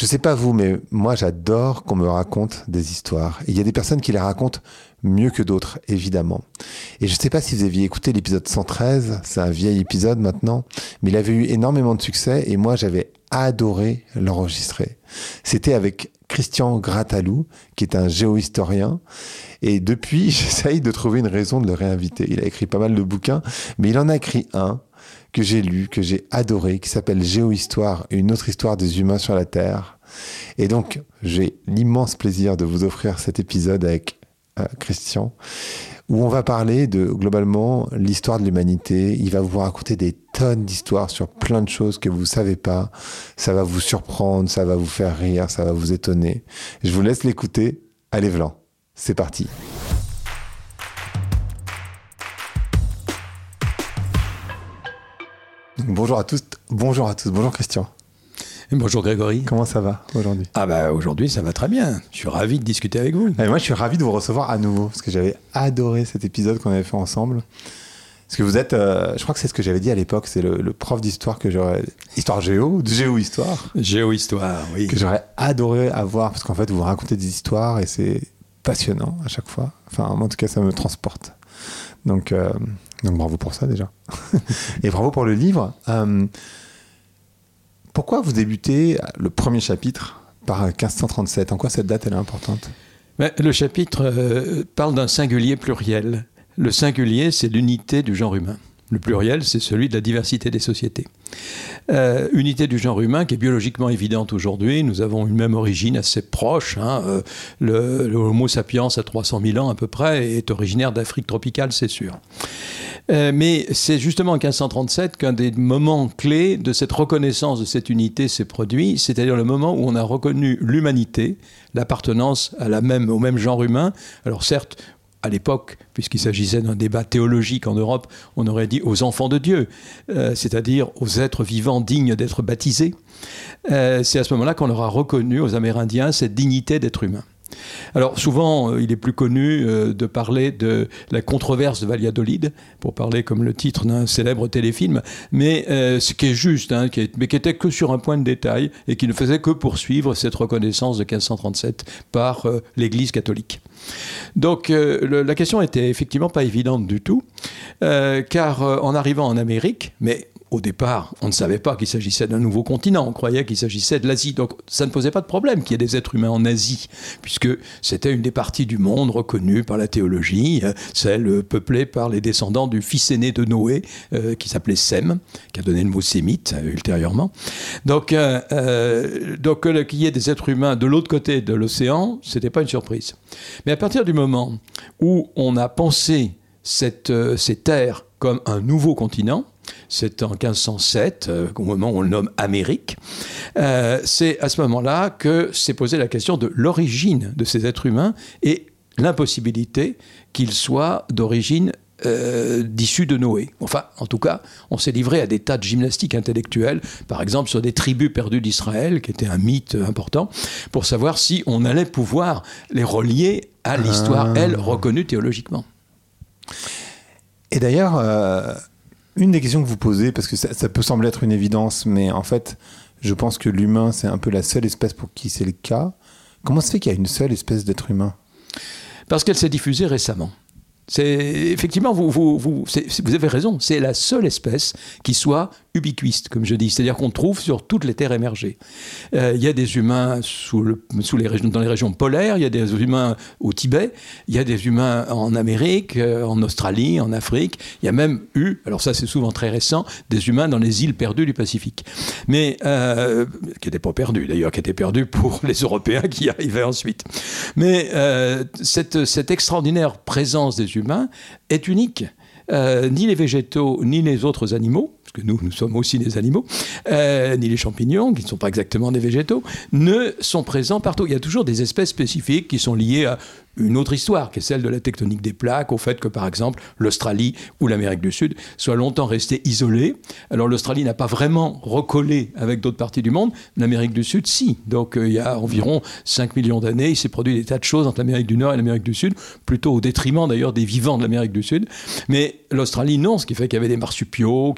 Je sais pas vous, mais moi j'adore qu'on me raconte des histoires. Et il y a des personnes qui les racontent mieux que d'autres, évidemment. Et je sais pas si vous aviez écouté l'épisode 113, c'est un vieil épisode maintenant, mais il avait eu énormément de succès et moi j'avais adoré l'enregistrer. C'était avec Christian Grattalou, qui est un géohistorien. Et depuis, j'essaye de trouver une raison de le réinviter. Il a écrit pas mal de bouquins, mais il en a écrit un que j'ai lu, que j'ai adoré, qui s'appelle Géohistoire, une autre histoire des humains sur la Terre. Et donc, j'ai l'immense plaisir de vous offrir cet épisode avec Christian, où on va parler de, globalement, l'histoire de l'humanité. Il va vous raconter des tonnes d'histoires sur plein de choses que vous ne savez pas. Ça va vous surprendre, ça va vous faire rire, ça va vous étonner. Je vous laisse l'écouter. Allez, Vlan, c'est parti. Bonjour à tous, bonjour Christian. Et bonjour Grégory. Comment ça va aujourd'hui ? Aujourd'hui ça va très bien, je suis ravi de discuter avec vous. Et moi je suis ravi de vous recevoir à nouveau, parce que j'avais adoré cet épisode qu'on avait fait ensemble. Parce que vous êtes, je crois que c'est ce que j'avais dit à l'époque, c'est le prof d'histoire que j'aurais... Histoire géo-histoire. Géo-histoire, oui. Que j'aurais adoré avoir, parce qu'en fait vous racontez des histoires et c'est passionnant à chaque fois. Enfin, en tout cas ça me transporte. Donc bravo pour ça déjà. Et bravo pour le livre. Pourquoi vous débutez le premier chapitre par 1537 ? En quoi cette date elle est importante ? Le chapitre parle d'un singulier pluriel. Le singulier, c'est l'unité du genre humain. Le pluriel, c'est celui de la diversité des sociétés. Unité du genre humain qui est biologiquement évidente aujourd'hui. Nous avons une même origine assez proche. Le Homo sapiens à 300 000 ans à peu près est originaire d'Afrique tropicale, c'est sûr. Mais c'est justement en 1537 qu'un des moments clés de cette reconnaissance de cette unité s'est produit, c'est-à-dire le moment où on a reconnu l'humanité, l'appartenance au même genre humain. Alors certes, à l'époque, puisqu'il s'agissait d'un débat théologique en Europe, on aurait dit aux enfants de Dieu, c'est-à-dire aux êtres vivants dignes d'être baptisés. C'est à ce moment-là qu'on leur a reconnu aux Amérindiens cette dignité d'être humain. Alors souvent, il est plus connu de parler de la controverse de Valladolid, pour parler comme le titre d'un célèbre téléfilm, mais ce qui est juste, mais qui était que sur un point de détail et qui ne faisait que poursuivre cette reconnaissance de 1537 par l'Église catholique. Donc la question était effectivement pas évidente du tout, car en arrivant en Amérique, mais au départ, on ne savait pas qu'il s'agissait d'un nouveau continent, on croyait qu'il s'agissait de l'Asie. Donc ça ne posait pas de problème qu'il y ait des êtres humains en Asie, puisque c'était une des parties du monde reconnues par la théologie, celle peuplée par les descendants du fils aîné de Noé, qui s'appelait Sem, qui a donné le mot sémite ultérieurement. Donc qu'il y ait des êtres humains de l'autre côté de l'océan, ce n'était pas une surprise. Mais à partir du moment où on a pensé ces terres comme un nouveau continent, c'est en 1507, au moment où on le nomme Amérique, c'est à ce moment-là que s'est posée la question de l'origine de ces êtres humains et l'impossibilité qu'ils soient d'origine d'issue de Noé. Enfin, en tout cas, on s'est livré à des tas de gymnastiques intellectuelles, par exemple sur des tribus perdues d'Israël, qui était un mythe important, pour savoir si on allait pouvoir les relier à l'histoire, elle, reconnue théologiquement. Et d'ailleurs... une des questions que vous posez, parce que ça peut sembler être une évidence, mais en fait, je pense que l'humain, c'est un peu la seule espèce pour qui c'est le cas. Comment se fait qu'il y a une seule espèce d'être humain ? Parce qu'elle s'est diffusée récemment. Effectivement, vous avez raison, c'est la seule espèce qui soit ubiquiste, comme je dis, c'est-à-dire qu'on trouve sur toutes les terres émergées. Il y a des humains dans les régions polaires, il y a des humains au Tibet, il y a des humains en Amérique, en Australie, en Afrique, il y a même eu, alors ça c'est souvent très récent, des humains dans les îles perdues du Pacifique. Mais, qui n'étaient pas perdus d'ailleurs, qui étaient perdus pour les Européens qui arrivaient ensuite. Mais cette extraordinaire présence des humains est unique. Ni les végétaux, ni les autres animaux, parce que nous sommes aussi des animaux, ni les champignons, qui ne sont pas exactement des végétaux, ne sont présents partout. Il y a toujours des espèces spécifiques qui sont liées à une autre histoire, qui est celle de la tectonique des plaques, au fait que, par exemple, l'Australie ou l'Amérique du Sud soient longtemps restées isolées. Alors, l'Australie n'a pas vraiment recollé avec d'autres parties du monde, l'Amérique du Sud, si. Donc, il y a environ 5 millions d'années, il s'est produit des tas de choses entre l'Amérique du Nord et l'Amérique du Sud, plutôt au détriment, d'ailleurs, des vivants de l'Amérique du Sud. Mais l'Australie, non, ce qui fait qu'il y avait des marsupiaux, qu'il y avait des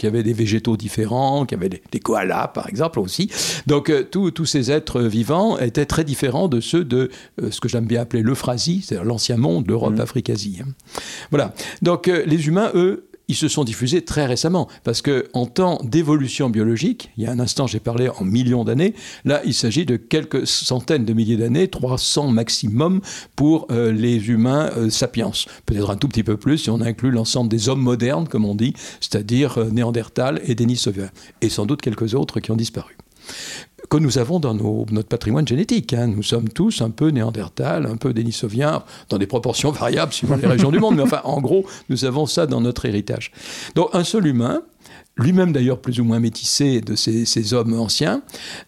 végétaux différents, qu'il y avait des koalas, par exemple, aussi. Donc, tous ces êtres vivants étaient très différents de ceux de ce que j'aime bien appeler l'Euphrasie, c'est-à-dire l'ancien monde, l'Europe, l'Afrique, Asie. Voilà. Donc, les humains, eux, ils se sont diffusés très récemment, parce qu'en temps d'évolution biologique, il y a un instant j'ai parlé en millions d'années, là il s'agit de quelques centaines de milliers d'années, 300 maximum pour les humains sapiens. Peut-être un tout petit peu plus si on inclut l'ensemble des hommes modernes, comme on dit, c'est-à-dire Néandertal et Denisoviens, et sans doute quelques autres qui ont disparu. Que nous avons dans notre patrimoine génétique. Nous sommes tous un peu Néandertal, un peu Denisoviens, dans des proportions variables suivant les régions du monde, mais enfin, en gros, nous avons ça dans notre héritage. Donc, un seul humain, lui-même d'ailleurs plus ou moins métissé de ces hommes anciens,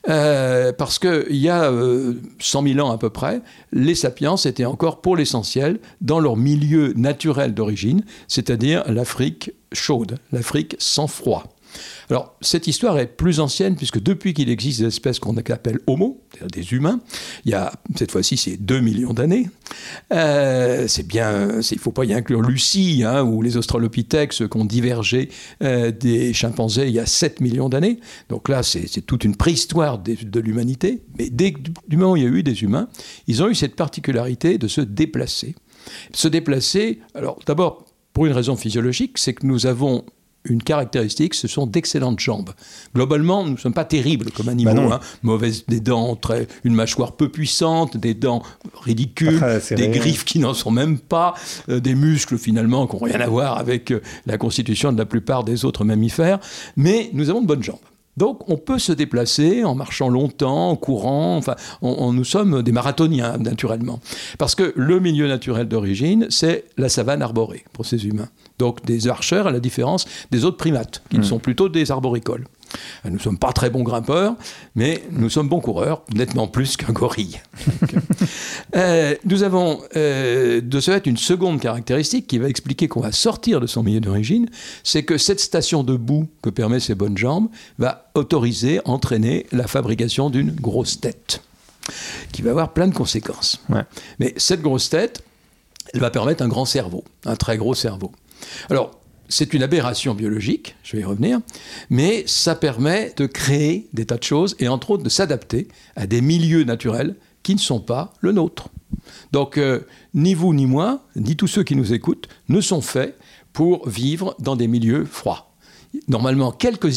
parce qu'il y a 100 000 ans à peu près, les sapiens étaient encore pour l'essentiel dans leur milieu naturel d'origine, c'est-à-dire l'Afrique chaude, l'Afrique sans froid. Alors, cette histoire est plus ancienne, puisque depuis qu'il existe des espèces qu'on appelle Homo, c'est-à-dire des humains, il y a, cette fois-ci, c'est 2 millions d'années. C'est bien, il ne faut pas y inclure Lucie, ou les Australopithèques, ceux qui ont divergé des chimpanzés il y a 7 millions d'années. Donc là, c'est toute une préhistoire de l'humanité. Mais du moment où il y a eu des humains, ils ont eu cette particularité de se déplacer. Se déplacer, alors d'abord, pour une raison physiologique, c'est que nous avons une caractéristique, ce sont d'excellentes jambes. Globalement, nous ne sommes pas terribles comme animaux. Mauvaises des dents, une mâchoire peu puissante, des dents ridicules, des griffes qui n'en sont même pas, des muscles finalement qui n'ont rien à voir avec la constitution de la plupart des autres mammifères. Mais nous avons de bonnes jambes. Donc, on peut se déplacer en marchant longtemps, en courant. Enfin, nous sommes des marathoniens, naturellement. Parce que le milieu naturel d'origine, c'est la savane arborée pour ces humains. Donc, des marcheurs, à la différence des autres primates, qui sont plutôt des arboricoles. Nous ne sommes pas très bons grimpeurs, mais nous sommes bons coureurs, nettement plus qu'un gorille. Nous avons de ce fait une seconde caractéristique qui va expliquer qu'on va sortir de son milieu d'origine, c'est que cette station de boue que permet ces bonnes jambes va autoriser, entraîner la fabrication d'une grosse tête, qui va avoir plein de conséquences. Ouais. Mais cette grosse tête, elle va permettre un grand cerveau, un très gros cerveau. Alors, c'est une aberration biologique, je vais y revenir, mais ça permet de créer des tas de choses et entre autres de s'adapter à des milieux naturels qui ne sont pas le nôtre. Donc, ni vous, ni moi, ni tous ceux qui nous écoutent ne sont faits pour vivre dans des milieux froids. Normalement, quelques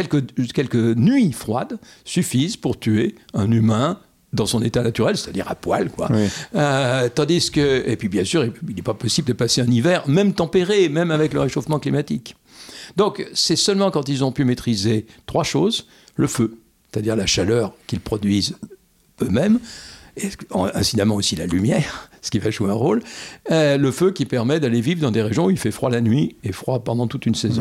nuits froides suffisent pour tuer un humain dans son état naturel, c'est-à-dire à poil, quoi. Oui. Tandis que, et puis bien sûr, il n'est pas possible de passer un hiver, même tempéré, même avec le réchauffement climatique. Donc, c'est seulement quand ils ont pu maîtriser 3 choses, le feu, c'est-à-dire la chaleur qu'ils produisent eux-mêmes, et incidemment aussi la lumière, ce qui va jouer un rôle, le feu qui permet d'aller vivre dans des régions où il fait froid la nuit et froid pendant toute une saison.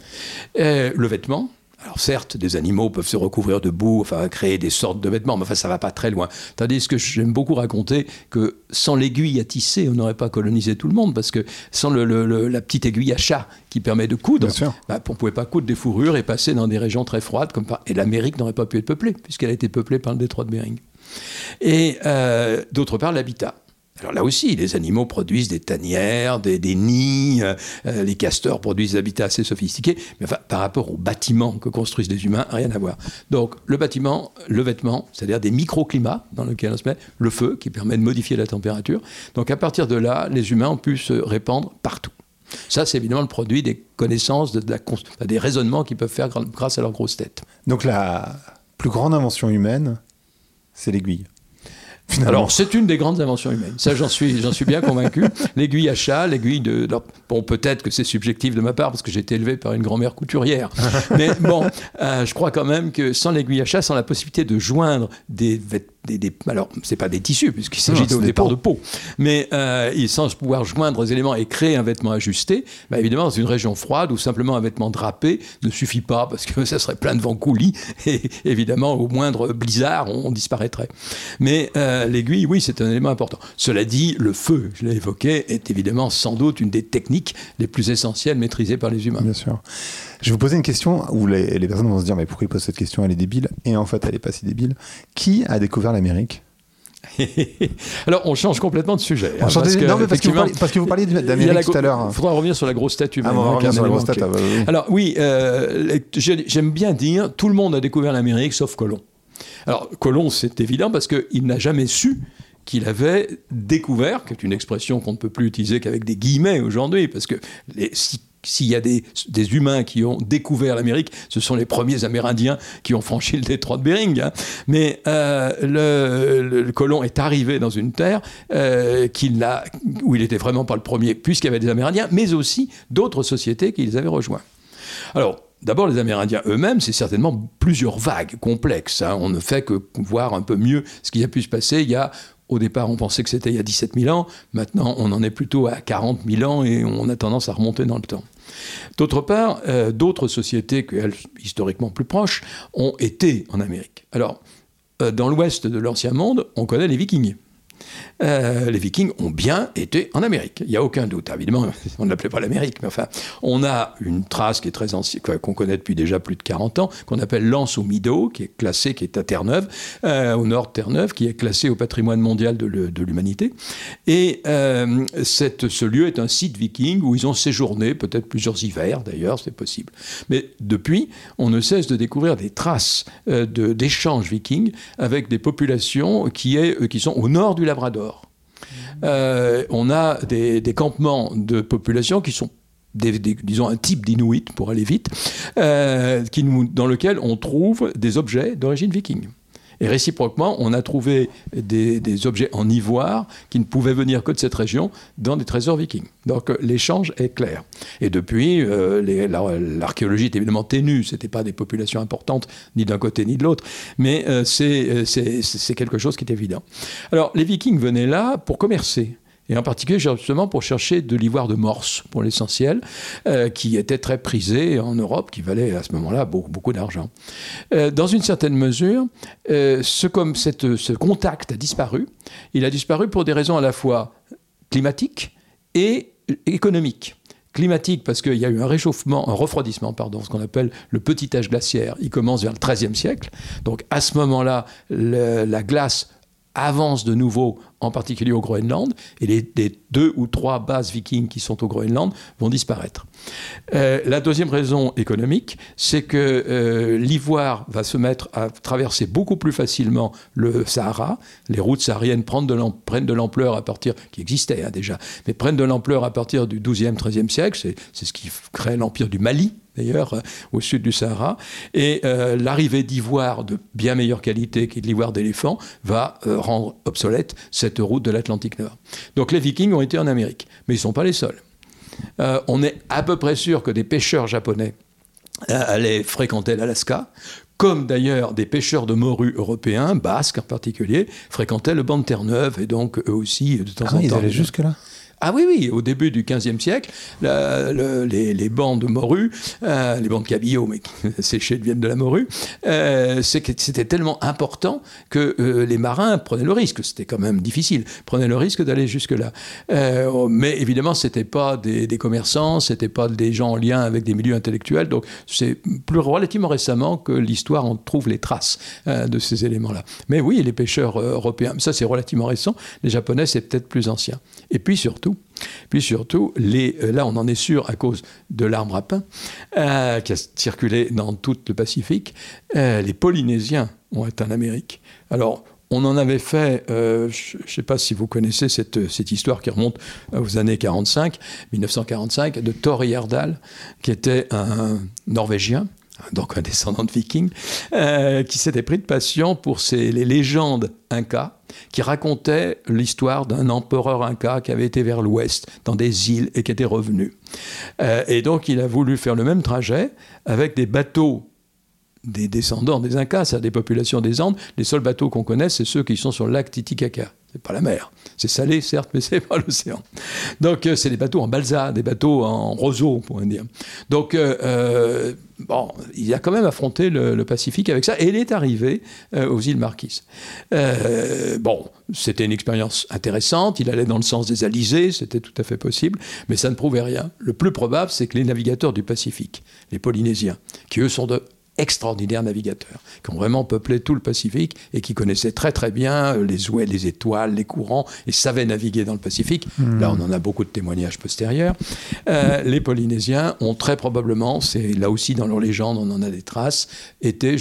Le vêtement. Alors certes, des animaux peuvent se recouvrir de boue, enfin créer des sortes de vêtements, mais enfin ça ne va pas très loin. Tandis que j'aime beaucoup raconter que sans l'aiguille à tisser, on n'aurait pas colonisé tout le monde, parce que sans la petite aiguille à chat qui permet de coudre, on ne pouvait pas coudre des fourrures et passer dans des régions très froides, et l'Amérique n'aurait pas pu être peuplée, puisqu'elle a été peuplée par le détroit de Bering. Et d'autre part, l'habitat. Alors là aussi, les animaux produisent des tanières, des nids, les castors produisent des habitats assez sophistiqués, mais enfin, par rapport aux bâtiments que construisent les humains, rien à voir. Donc le bâtiment, le vêtement, c'est-à-dire des microclimats dans lesquels on se met, le feu qui permet de modifier la température. Donc à partir de là, les humains ont pu se répandre partout. Ça, c'est évidemment le produit des connaissances, des raisonnements qu'ils peuvent faire grâce à leur grosse tête. Donc la plus grande invention humaine, c'est l'aiguille. Finalement. Alors, c'est une des grandes inventions humaines. Ça, j'en suis bien convaincu. L'aiguille à chat, l'aiguille de... Alors, bon, peut-être que c'est subjectif de ma part, parce que j'ai été élevé par une grand-mère couturière. Mais bon, je crois quand même que sans l'aiguille à chat, sans la possibilité de joindre alors, ce n'est pas des tissus, puisqu'il s'agit au départ de peau, mais sans pouvoir joindre les éléments et créer un vêtement ajusté, évidemment, dans une région froide où simplement un vêtement drapé ne suffit pas, parce que ça serait plein de vent coulis, et évidemment, au moindre blizzard, on disparaîtrait. Mais l'aiguille, oui, c'est un élément important. Cela dit, le feu, je l'ai évoqué, est évidemment sans doute une des techniques les plus essentielles maîtrisées par les humains. Bien sûr. Je vais vous poser une question où les personnes vont se dire mais pourquoi il pose cette question, elle est débile, et en fait elle n'est pas si débile. Qui a découvert l'Amérique ? Alors, on change complètement de sujet. Parce que vous parliez d'Amérique tout à l'heure. Il faudra revenir sur la grosse statue. On va revenir sur la grosse statue. Oui. Alors, oui, j'aime bien dire, tout le monde a découvert l'Amérique, sauf Colomb. Alors, Colomb, c'est évident, parce qu'il n'a jamais su qu'il avait découvert, qui est une expression qu'on ne peut plus utiliser qu'avec des guillemets aujourd'hui, parce que s'il y a des humains qui ont découvert l'Amérique, ce sont les premiers Amérindiens qui ont franchi le détroit de Bering. Hein. Mais le colon est arrivé dans une terre où il n'était vraiment pas le premier, puisqu'il y avait des Amérindiens, mais aussi d'autres sociétés qui les avaient rejoints. Alors, d'abord, les Amérindiens eux-mêmes, c'est certainement plusieurs vagues complexes. Hein. On ne fait que voir un peu mieux ce qui a pu se passer au départ, on pensait que c'était il y a 17 000 ans. Maintenant, on en est plutôt à 40 000 ans et on a tendance à remonter dans le temps. D'autre part, d'autres sociétés, historiquement plus proches, ont été en Amérique. Alors, dans l'ouest de l'Ancien Monde, on connaît les Vikings. Les Vikings ont bien été en Amérique, il n'y a aucun doute. Évidemment, on ne l'appelait pas l'Amérique, mais enfin, on a une trace qui est très ancienne, qu'on connaît depuis déjà plus de 40 ans, qu'on appelle l'Anse au Mido, qui est classée, qui est à Terre-Neuve, au nord de Terre-Neuve, qui est classée au patrimoine mondial de l'humanité. Et ce lieu est un site viking où ils ont séjourné, peut-être plusieurs hivers d'ailleurs, c'est possible. Mais depuis, on ne cesse de découvrir des traces d'échanges vikings avec des populations qui sont au nord du Labrador. On a des campements de population qui sont disons un type d'Inuit pour aller vite, dans lequel on trouve des objets d'origine viking. Et réciproquement, on a trouvé des objets en ivoire qui ne pouvaient venir que de cette région dans des trésors vikings. Donc l'échange est clair. Et depuis, l'archéologie est évidemment ténue. Ce n'était pas des populations importantes, ni d'un côté ni de l'autre. Mais c'est quelque chose qui est évident. Alors, les vikings venaient là pour commercer. Et en particulier, justement, pour chercher de l'ivoire de Morse, pour l'essentiel, qui était très prisé en Europe, qui valait à ce moment-là beaucoup d'argent. Dans une certaine mesure, ce contact a disparu. Il a disparu pour des raisons à la fois climatiques et économiques. Climatique, parce qu'il y a eu un refroidissement, ce qu'on appelle le petit âge glaciaire. Il commence vers le XIIIe siècle. Donc, à ce moment-là, la glace avance de nouveau, en particulier au Groenland, et les 2 ou 3 bases vikings qui sont au Groenland vont disparaître. La deuxième raison économique, c'est que l'ivoire va se mettre à traverser beaucoup plus facilement le Sahara. Les routes sahariennes prennent de l'ampleur qui existait déjà, mais prennent de l'ampleur à partir du XIIe, XIIIe siècle. C'est ce qui crée l'empire du Mali, d'ailleurs, au sud du Sahara. Et l'arrivée d'ivoire de bien meilleure qualité que de l'ivoire d'éléphant va rendre obsolète cette route de l'Atlantique Nord. Donc les Vikings ont été en Amérique, mais ils ne sont pas les seuls. On est à peu près sûr que des pêcheurs japonais allaient fréquenter l'Alaska, comme d'ailleurs des pêcheurs de morues européens, basques en particulier, fréquentaient le banc de Terre-Neuve, et donc eux aussi, de temps en temps... ils allaient jusque-là ? Ah oui, au début du XVe siècle, les bancs de morue, les bancs de cabillaud, mais séchés deviennent de la morue, c'était tellement important que les marins prenaient le risque, c'était quand même difficile, prenaient le risque d'aller jusque-là. Mais évidemment, c'était pas des commerçants, c'était pas des gens en lien avec des milieux intellectuels, donc c'est relativement récemment que l'histoire en trouve les traces de ces éléments-là. Mais oui, les pêcheurs européens, ça c'est relativement récent, les Japonais c'est peut-être plus ancien. Et puis surtout, là on en est sûr à cause de l'arbre à pain qui a circulé dans tout le Pacifique, les Polynésiens ont été en Amérique. Alors, on en avait fait, je ne sais pas si vous connaissez cette histoire qui remonte aux années 1945, de Thor Heyerdahl, qui était un Norvégien, donc un descendant de Vikings, qui s'était pris de passion pour les légendes incas, qui racontaient l'histoire d'un empereur inca qui avait été vers l'ouest, dans des îles, et qui était revenu. Et donc, il a voulu faire le même trajet avec des bateaux des descendants des Incas, c'est-à-dire des populations des Andes. Les seuls bateaux qu'on connaisse, c'est ceux qui sont sur le lac Titicaca. C'est pas la mer. C'est salé, certes, mais c'est pas l'océan. Donc, c'est des bateaux en balsa, des bateaux en roseau, on pourrait dire. Donc, il a quand même affronté le Pacifique avec ça, et il est arrivé aux îles Marquises. C'était une expérience intéressante. Il allait dans le sens des alizés, c'était tout à fait possible, mais ça ne prouvait rien. Le plus probable, c'est que les navigateurs du Pacifique, les Polynésiens, qui eux sont de extraordinaires navigateurs, qui ont vraiment peuplé tout le Pacifique et qui connaissaient très très bien les étoiles, les courants, et savaient naviguer dans le Pacifique. Là, on en a beaucoup de témoignages postérieurs. Les Polynésiens ont très probablement, c'est là aussi dans leurs légendes, on en a des traces, été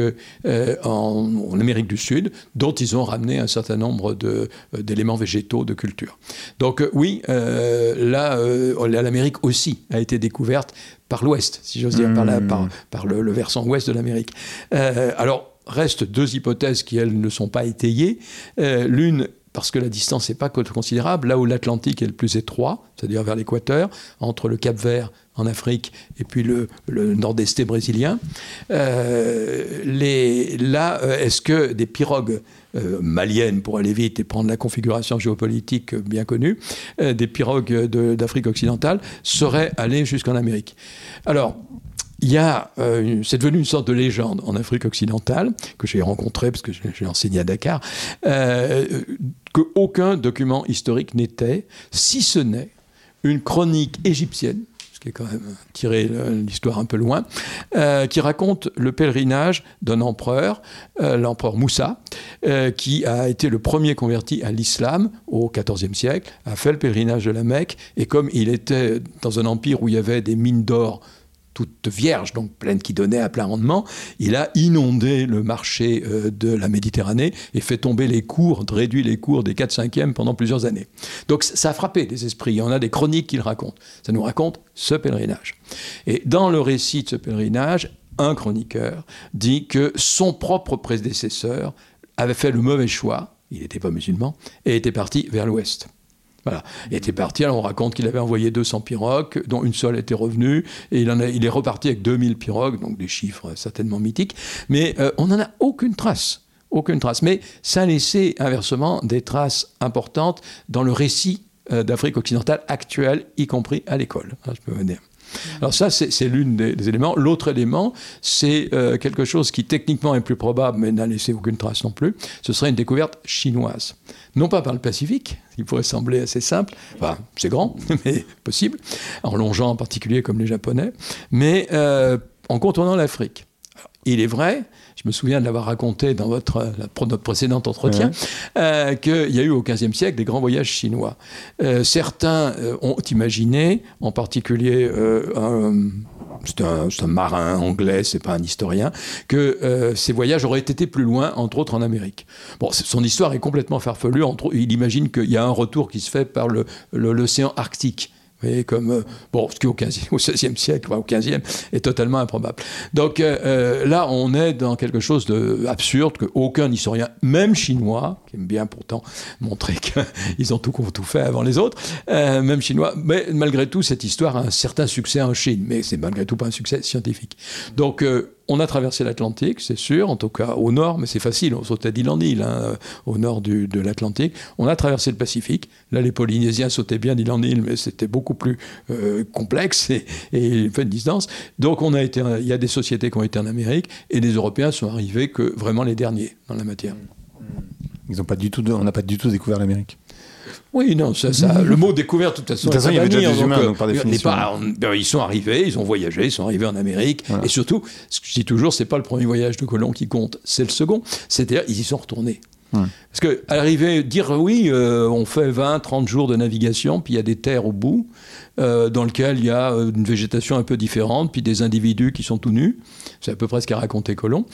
en Amérique du Sud, dont ils ont ramené un certain nombre d'éléments végétaux de culture. Donc oui, l'Amérique aussi a été découverte par l'ouest, si j'ose dire, par le versant ouest de l'Amérique. Alors, restent deux hypothèses qui, elles, ne sont pas étayées. L'une, parce que la distance n'est pas considérable, là où l'Atlantique est le plus étroit, c'est-à-dire vers l'équateur, entre le Cap-Vert en Afrique et puis le nord-est brésilien. Est-ce que des pirogues maliennes, pour aller vite et prendre la configuration géopolitique bien connue, des pirogues d'Afrique occidentale seraient allées jusqu'en Amérique? Alors, c'est devenu une sorte de légende en Afrique occidentale, que j'ai rencontrée parce que j'ai enseigné à Dakar, qu'aucun document historique n'était, si ce n'est une chronique égyptienne, ce qui est quand même tiré l'histoire un peu loin, qui raconte le pèlerinage d'un empereur, l'empereur Moussa, qui a été le premier converti à l'islam au XIVe siècle, a fait le pèlerinage de la Mecque, et comme il était dans un empire où il y avait des mines d'or toutes vierges, donc pleines, qui donnaient à plein rendement, il a inondé le marché de la Méditerranée et fait tomber réduit les cours des 4/5e pendant plusieurs années. Donc ça a frappé les esprits. On a des chroniques qui le racontent. Ça nous raconte ce pèlerinage. Et dans le récit de ce pèlerinage, un chroniqueur dit que son propre prédécesseur avait fait le mauvais choix, il n'était pas musulman, et était parti vers l'ouest. Voilà. Il était parti, alors on raconte qu'il avait envoyé 200 pirogues, dont une seule était revenue, et il est reparti avec 2000 pirogues, donc des chiffres certainement mythiques, mais on n'en a aucune trace. Aucune trace. Mais ça a laissé inversement des traces importantes dans le récit d'Afrique occidentale actuelle, y compris à l'école, je peux vous dire. Alors ça, c'est l'une des éléments. L'autre élément, c'est quelque chose qui techniquement est plus probable, mais n'a laissé aucune trace non plus. Ce serait une découverte chinoise. Non pas par le Pacifique, ce qui pourrait sembler assez simple, enfin c'est grand, mais possible, en longeant en particulier comme les Japonais, mais en contournant l'Afrique. Alors, il est vrai, je me souviens de l'avoir raconté dans notre précédent entretien, qu'il y a eu au XVe siècle des grands voyages chinois. Certains ont imaginé, en particulier c'est un marin anglais, c'est pas un historien, que ces voyages auraient été plus loin, entre autres en Amérique. Bon, son histoire est complètement farfelue. Il imagine qu'il y a un retour qui se fait par l'océan Arctique. Et comme, ce qui au XVIe siècle, au XVe, est totalement improbable. Donc là, on est dans quelque chose d'absurde qu'aucun historien, même chinois, qui aime bien pourtant montrer qu'ils ont tout fait avant les autres, même chinois, mais malgré tout, cette histoire a un certain succès en Chine, mais c'est malgré tout pas un succès scientifique. Donc, on a traversé l'Atlantique, c'est sûr, en tout cas au nord, mais c'est facile, on sautait d'île en île, au nord de l'Atlantique. On a traversé le Pacifique. Là, les Polynésiens sautaient bien d'île en île, mais c'était beaucoup plus complexe et fait de distance. Donc, il y a des sociétés qui ont été en Amérique, et les Européens sont arrivés que vraiment les derniers dans la matière. On n'a pas du tout découvert l'Amérique. Oui, non, le mot découverte, de toute façon, il y avait déjà des humains, donc par définition. Ils sont arrivés, ils ont voyagé, ils sont arrivés en Amérique. Voilà. Et surtout, ce que je dis toujours, c'est pas le premier voyage de colons qui compte, c'est le second. C'est-à-dire, ils y sont retournés. Parce qu'à l'arrivée, dire oui, on fait 20, 30 jours de navigation, puis il y a des terres au bout, dans lesquelles il y a une végétation un peu différente, puis des individus qui sont tout nus. C'est à peu près ce qu'a raconté Colomb.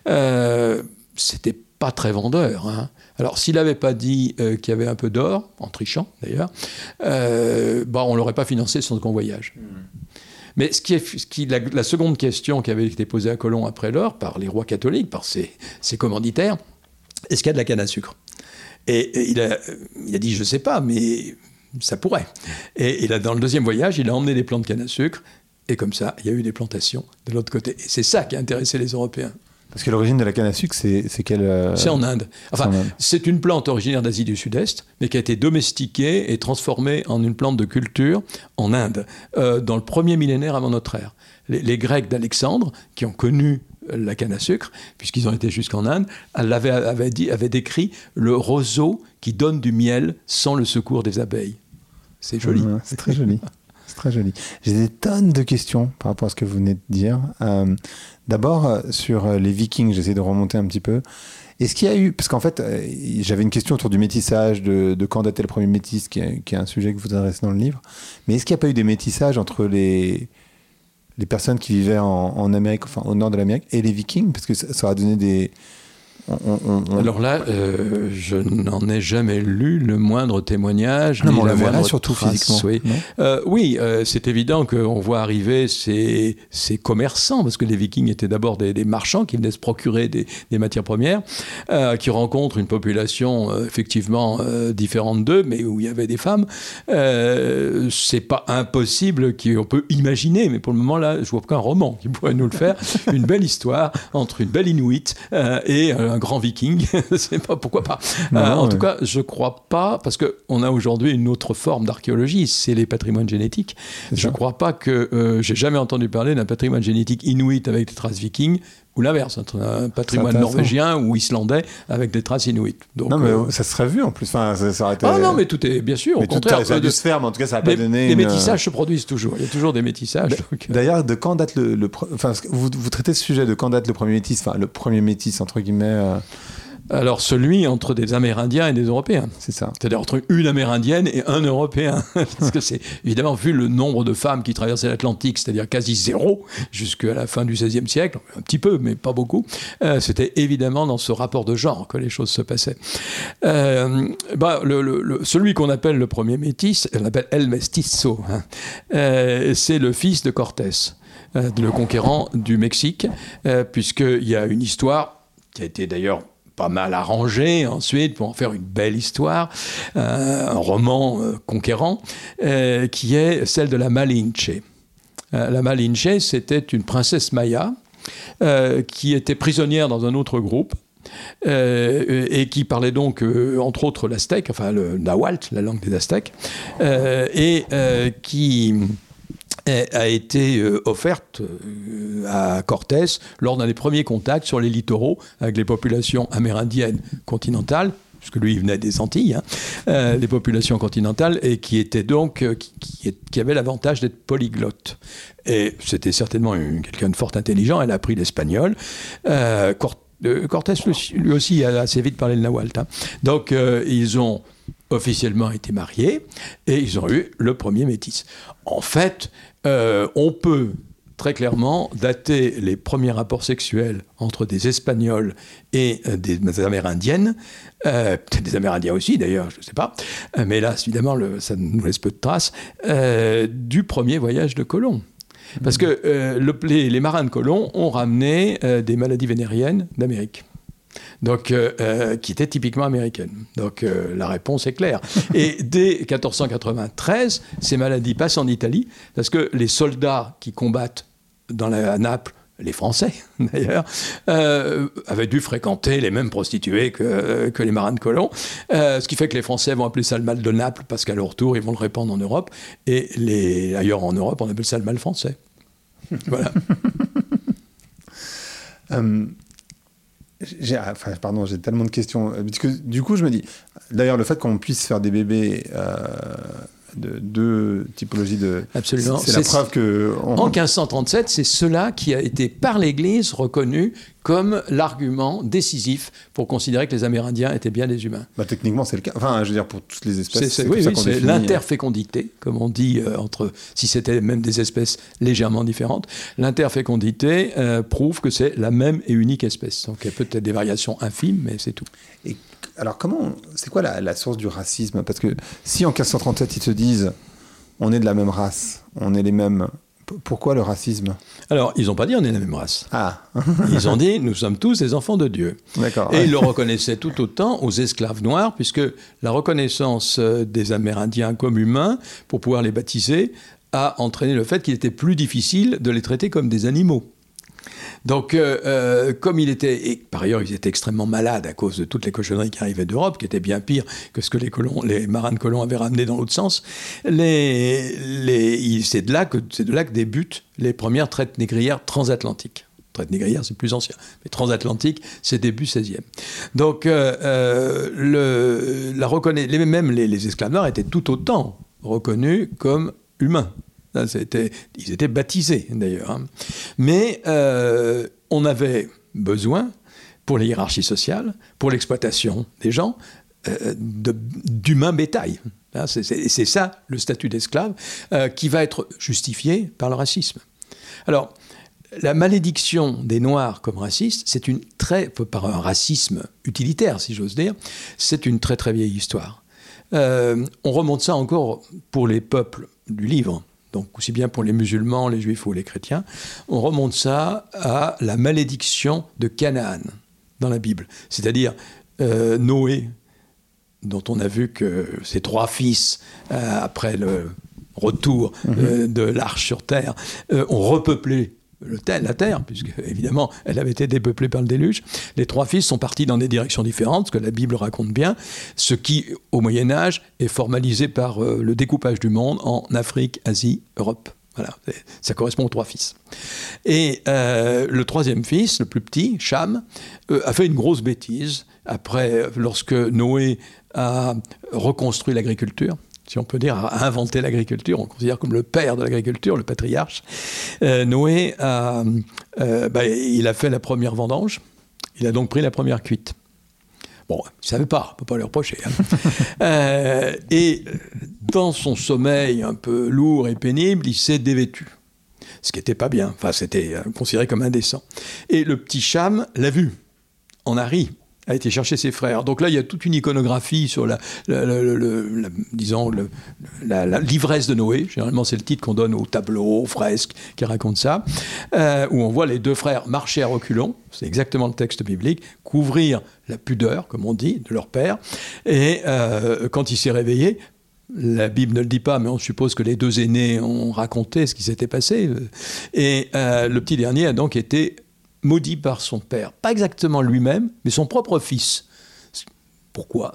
C'était pas très vendeur. Alors, s'il n'avait pas dit qu'il y avait un peu d'or, en trichant d'ailleurs, on ne l'aurait pas financé son second voyage. Mais la seconde question qui avait été posée à Colomb après l'or, par les rois catholiques, par ses commanditaires, est-ce qu'il y a de la canne à sucre ? Et il a dit, je ne sais pas, mais ça pourrait. Et dans le deuxième voyage, il a emmené des plants de canne à sucre, et comme ça, il y a eu des plantations de l'autre côté. Et c'est ça qui a intéressé les Européens. Parce que l'origine de la canne à sucre, c'est quelle C'est en Inde. Enfin, c'est une plante originaire d'Asie du Sud-Est, mais qui a été domestiquée et transformée en une plante de culture en Inde, dans le premier millénaire avant notre ère. Les Grecs d'Alexandre, qui ont connu la canne à sucre, puisqu'ils ont été jusqu'en Inde, avaient décrit le roseau qui donne du miel sans le secours des abeilles. C'est joli. C'est très joli. C'est très joli. J'ai des tonnes de questions par rapport à ce que vous venez de dire. D'abord, sur les Vikings, j'essaie de remonter un petit peu. Est-ce qu'il y a eu... Parce qu'en fait, j'avais une question autour du métissage, de quand datait le premier métis, qui est un sujet que vous adressez dans le livre. Mais est-ce qu'il n'y a pas eu des métissages entre les personnes qui vivaient en Amérique, enfin au nord de l'Amérique, et les Vikings? Parce que ça a donné des... Alors là, je n'en ai jamais lu le moindre témoignage. Non, ni mais on la le verra moindre surtout trace, physiquement. Oui, c'est évident qu'on voit arriver ces commerçants, parce que les Vikings étaient d'abord des marchands qui venaient se procurer des matières premières, qui rencontrent une population effectivement différente d'eux, mais où il y avait des femmes. C'est pas impossible qu'on peut imaginer, mais pour le moment là, je vois aucun roman qui pourrait nous le faire. Une belle histoire entre une belle Inuit et un grand Viking. C'est pas, pourquoi pas. En tout cas, je crois pas, parce qu'on a aujourd'hui une autre forme d'archéologie, c'est les patrimoines génétiques. Je crois pas que j'ai jamais entendu parler d'un patrimoine génétique inuit avec des traces vikings, ou l'inverse, un patrimoine norvégien ou islandais avec des traces inuit. Donc, non, mais ça serait vu en plus. Enfin, ça aurait été... Ah non, mais tout est bien sûr. Mais au contraire, ça a dû se faire, mais en tout cas, ça n'a pas donné. Les métissages se produisent toujours. Il y a toujours des métissages. D'ailleurs, de quand date enfin, vous traitez ce sujet de quand date le premier métis, enfin le premier métis entre guillemets. Alors, celui entre des Amérindiens et des Européens. C'est ça. C'est-à-dire entre une Amérindienne et un Européen. Parce que c'est, évidemment, vu le nombre de femmes qui traversaient l'Atlantique, c'est-à-dire quasi zéro, jusqu'à la fin du XVIe siècle, un petit peu, mais pas beaucoup, c'était évidemment dans ce rapport de genre que les choses se passaient. Celui qu'on appelle le premier métis, on l'appelle El Mestizo, c'est le fils de Cortés, le conquérant du Mexique, puisqu'il y a une histoire qui a été d'ailleurs pas mal arrangé ensuite pour en faire une belle histoire, un roman conquérant, qui est celle de la Malinche. La Malinche, c'était une princesse maya qui était prisonnière dans un autre groupe et qui parlait donc, entre autres, l'aztèque, enfin le nahuatl, la langue des Aztèques, et qui a été offerte à Cortés lors d'un des premiers contacts sur les littoraux avec les populations amérindiennes continentales, puisque lui il venait des Antilles, les populations continentales, et qui étaient donc qui avait l'avantage d'être polyglotte. Et c'était certainement quelqu'un de fort intelligent. Elle a appris l'espagnol. Cortés lui aussi a assez vite parlé le nahuatl. Donc ils ont officiellement été mariés et ils ont eu le premier métis. En fait, on peut très clairement dater les premiers rapports sexuels entre des Espagnols et des Amérindiennes, peut-être des Amérindiens aussi d'ailleurs, je ne sais pas, mais là évidemment ça nous laisse peu de traces, du premier voyage de Colomb. Parce que les marins de Colomb ont ramené des maladies vénériennes d'Amérique. Donc, qui étaient typiquement américaines. Donc, la réponse est claire. Et dès 1493, ces maladies passent en Italie, parce que les soldats qui combattent à Naples, les Français d'ailleurs, avaient dû fréquenter les mêmes prostituées que les marins de Colomb, ce qui fait que les Français vont appeler ça le mal de Naples, parce qu'à leur tour, ils vont le répandre en Europe, et ailleurs en Europe, on appelle ça le mal français. Voilà. J'ai tellement de questions. Parce que, du coup, je me dis... D'ailleurs, le fait qu'on puisse faire des bébés de deux typologies de... Absolument. C'est la preuve que... En 1537, c'est cela qui a été, par l'Église, reconnu comme l'argument décisif pour considérer que les Amérindiens étaient bien des humains. Techniquement, c'est le cas. Enfin, je veux dire, pour toutes les espèces, c'est l'interfécondité, comme on dit, si c'était même des espèces légèrement différentes. L'interfécondité prouve que c'est la même et unique espèce. Donc, il y a peut-être des variations infimes, mais c'est tout. Et alors, c'est quoi la source du racisme? Parce que si en 1537, ils se disent on est de la même race, on est les mêmes... Pourquoi le racisme? Alors, ils n'ont pas dit on est la même race. Ah. Ils ont dit nous sommes tous des enfants de Dieu. D'accord. Et ils le reconnaissaient tout autant aux esclaves noirs, puisque la reconnaissance des Amérindiens comme humains, pour pouvoir les baptiser, a entraîné le fait qu'il était plus difficile de les traiter comme des animaux. Donc, comme il était... Et par ailleurs, ils étaient extrêmement malades à cause de toutes les cochonneries qui arrivaient d'Europe, qui étaient bien pires que ce que les marins de Colomb avaient ramené dans l'autre sens. C'est de là que débutent les premières traites négrières transatlantiques. Traite négrière, c'est plus ancien. Mais transatlantique, c'est début 16e. Donc, même les esclaves noirs étaient tout autant reconnus comme humains. Ils étaient baptisés, d'ailleurs. Hein. Mais on avait besoin, pour les hiérarchies sociales, pour l'exploitation des gens, d'humains bétail. Hein, c'est ça, le statut d'esclave, qui va être justifié par le racisme. Alors, la malédiction des Noirs comme racistes, c'est par un racisme utilitaire, si j'ose dire, c'est une très très vieille histoire. On remonte ça encore pour les peuples du livre, donc aussi bien pour les musulmans, les juifs ou les chrétiens, on remonte ça à la malédiction de Canaan dans la Bible, c'est-à-dire Noé, dont on a vu que ses 3 fils, après le retour de l'arche sur terre, ont repeuplé la terre, puisque évidemment elle avait été dépeuplée par le déluge. Les 3 fils sont partis dans des directions différentes, ce que la Bible raconte bien, ce qui, au Moyen-Âge, est formalisé par le découpage du monde en Afrique, Asie, Europe. Voilà, ça correspond aux 3 fils. Et le 3e fils, le plus petit, Cham, a fait une grosse bêtise, après, lorsque Noé a reconstruit l'agriculture, si on peut dire, a inventé l'agriculture, on considère comme le père de l'agriculture, le patriarche. Noé il a fait la première vendange, il a donc pris la première cuite. Bon, il ne savait pas, on ne peut pas lui reprocher. Hein. Et dans son sommeil un peu lourd et pénible, il s'est dévêtu. Ce qui n'était pas bien, enfin c'était considéré comme indécent. Et le petit Cham l'a vu, en a ri, a été chercher ses frères. Donc là, il y a toute une iconographie sur l'ivresse de Noé. Généralement, c'est le titre qu'on donne aux tableaux, aux fresques qui racontent ça, où on voit les 2 frères marcher à reculons, c'est exactement le texte biblique, couvrir la pudeur, comme on dit, de leur père. Et quand il s'est réveillé, la Bible ne le dit pas, mais on suppose que les 2 aînés ont raconté ce qui s'était passé. Et le petit dernier a donc été maudit par son père. Pas exactement lui-même, mais son propre fils. Pourquoi ?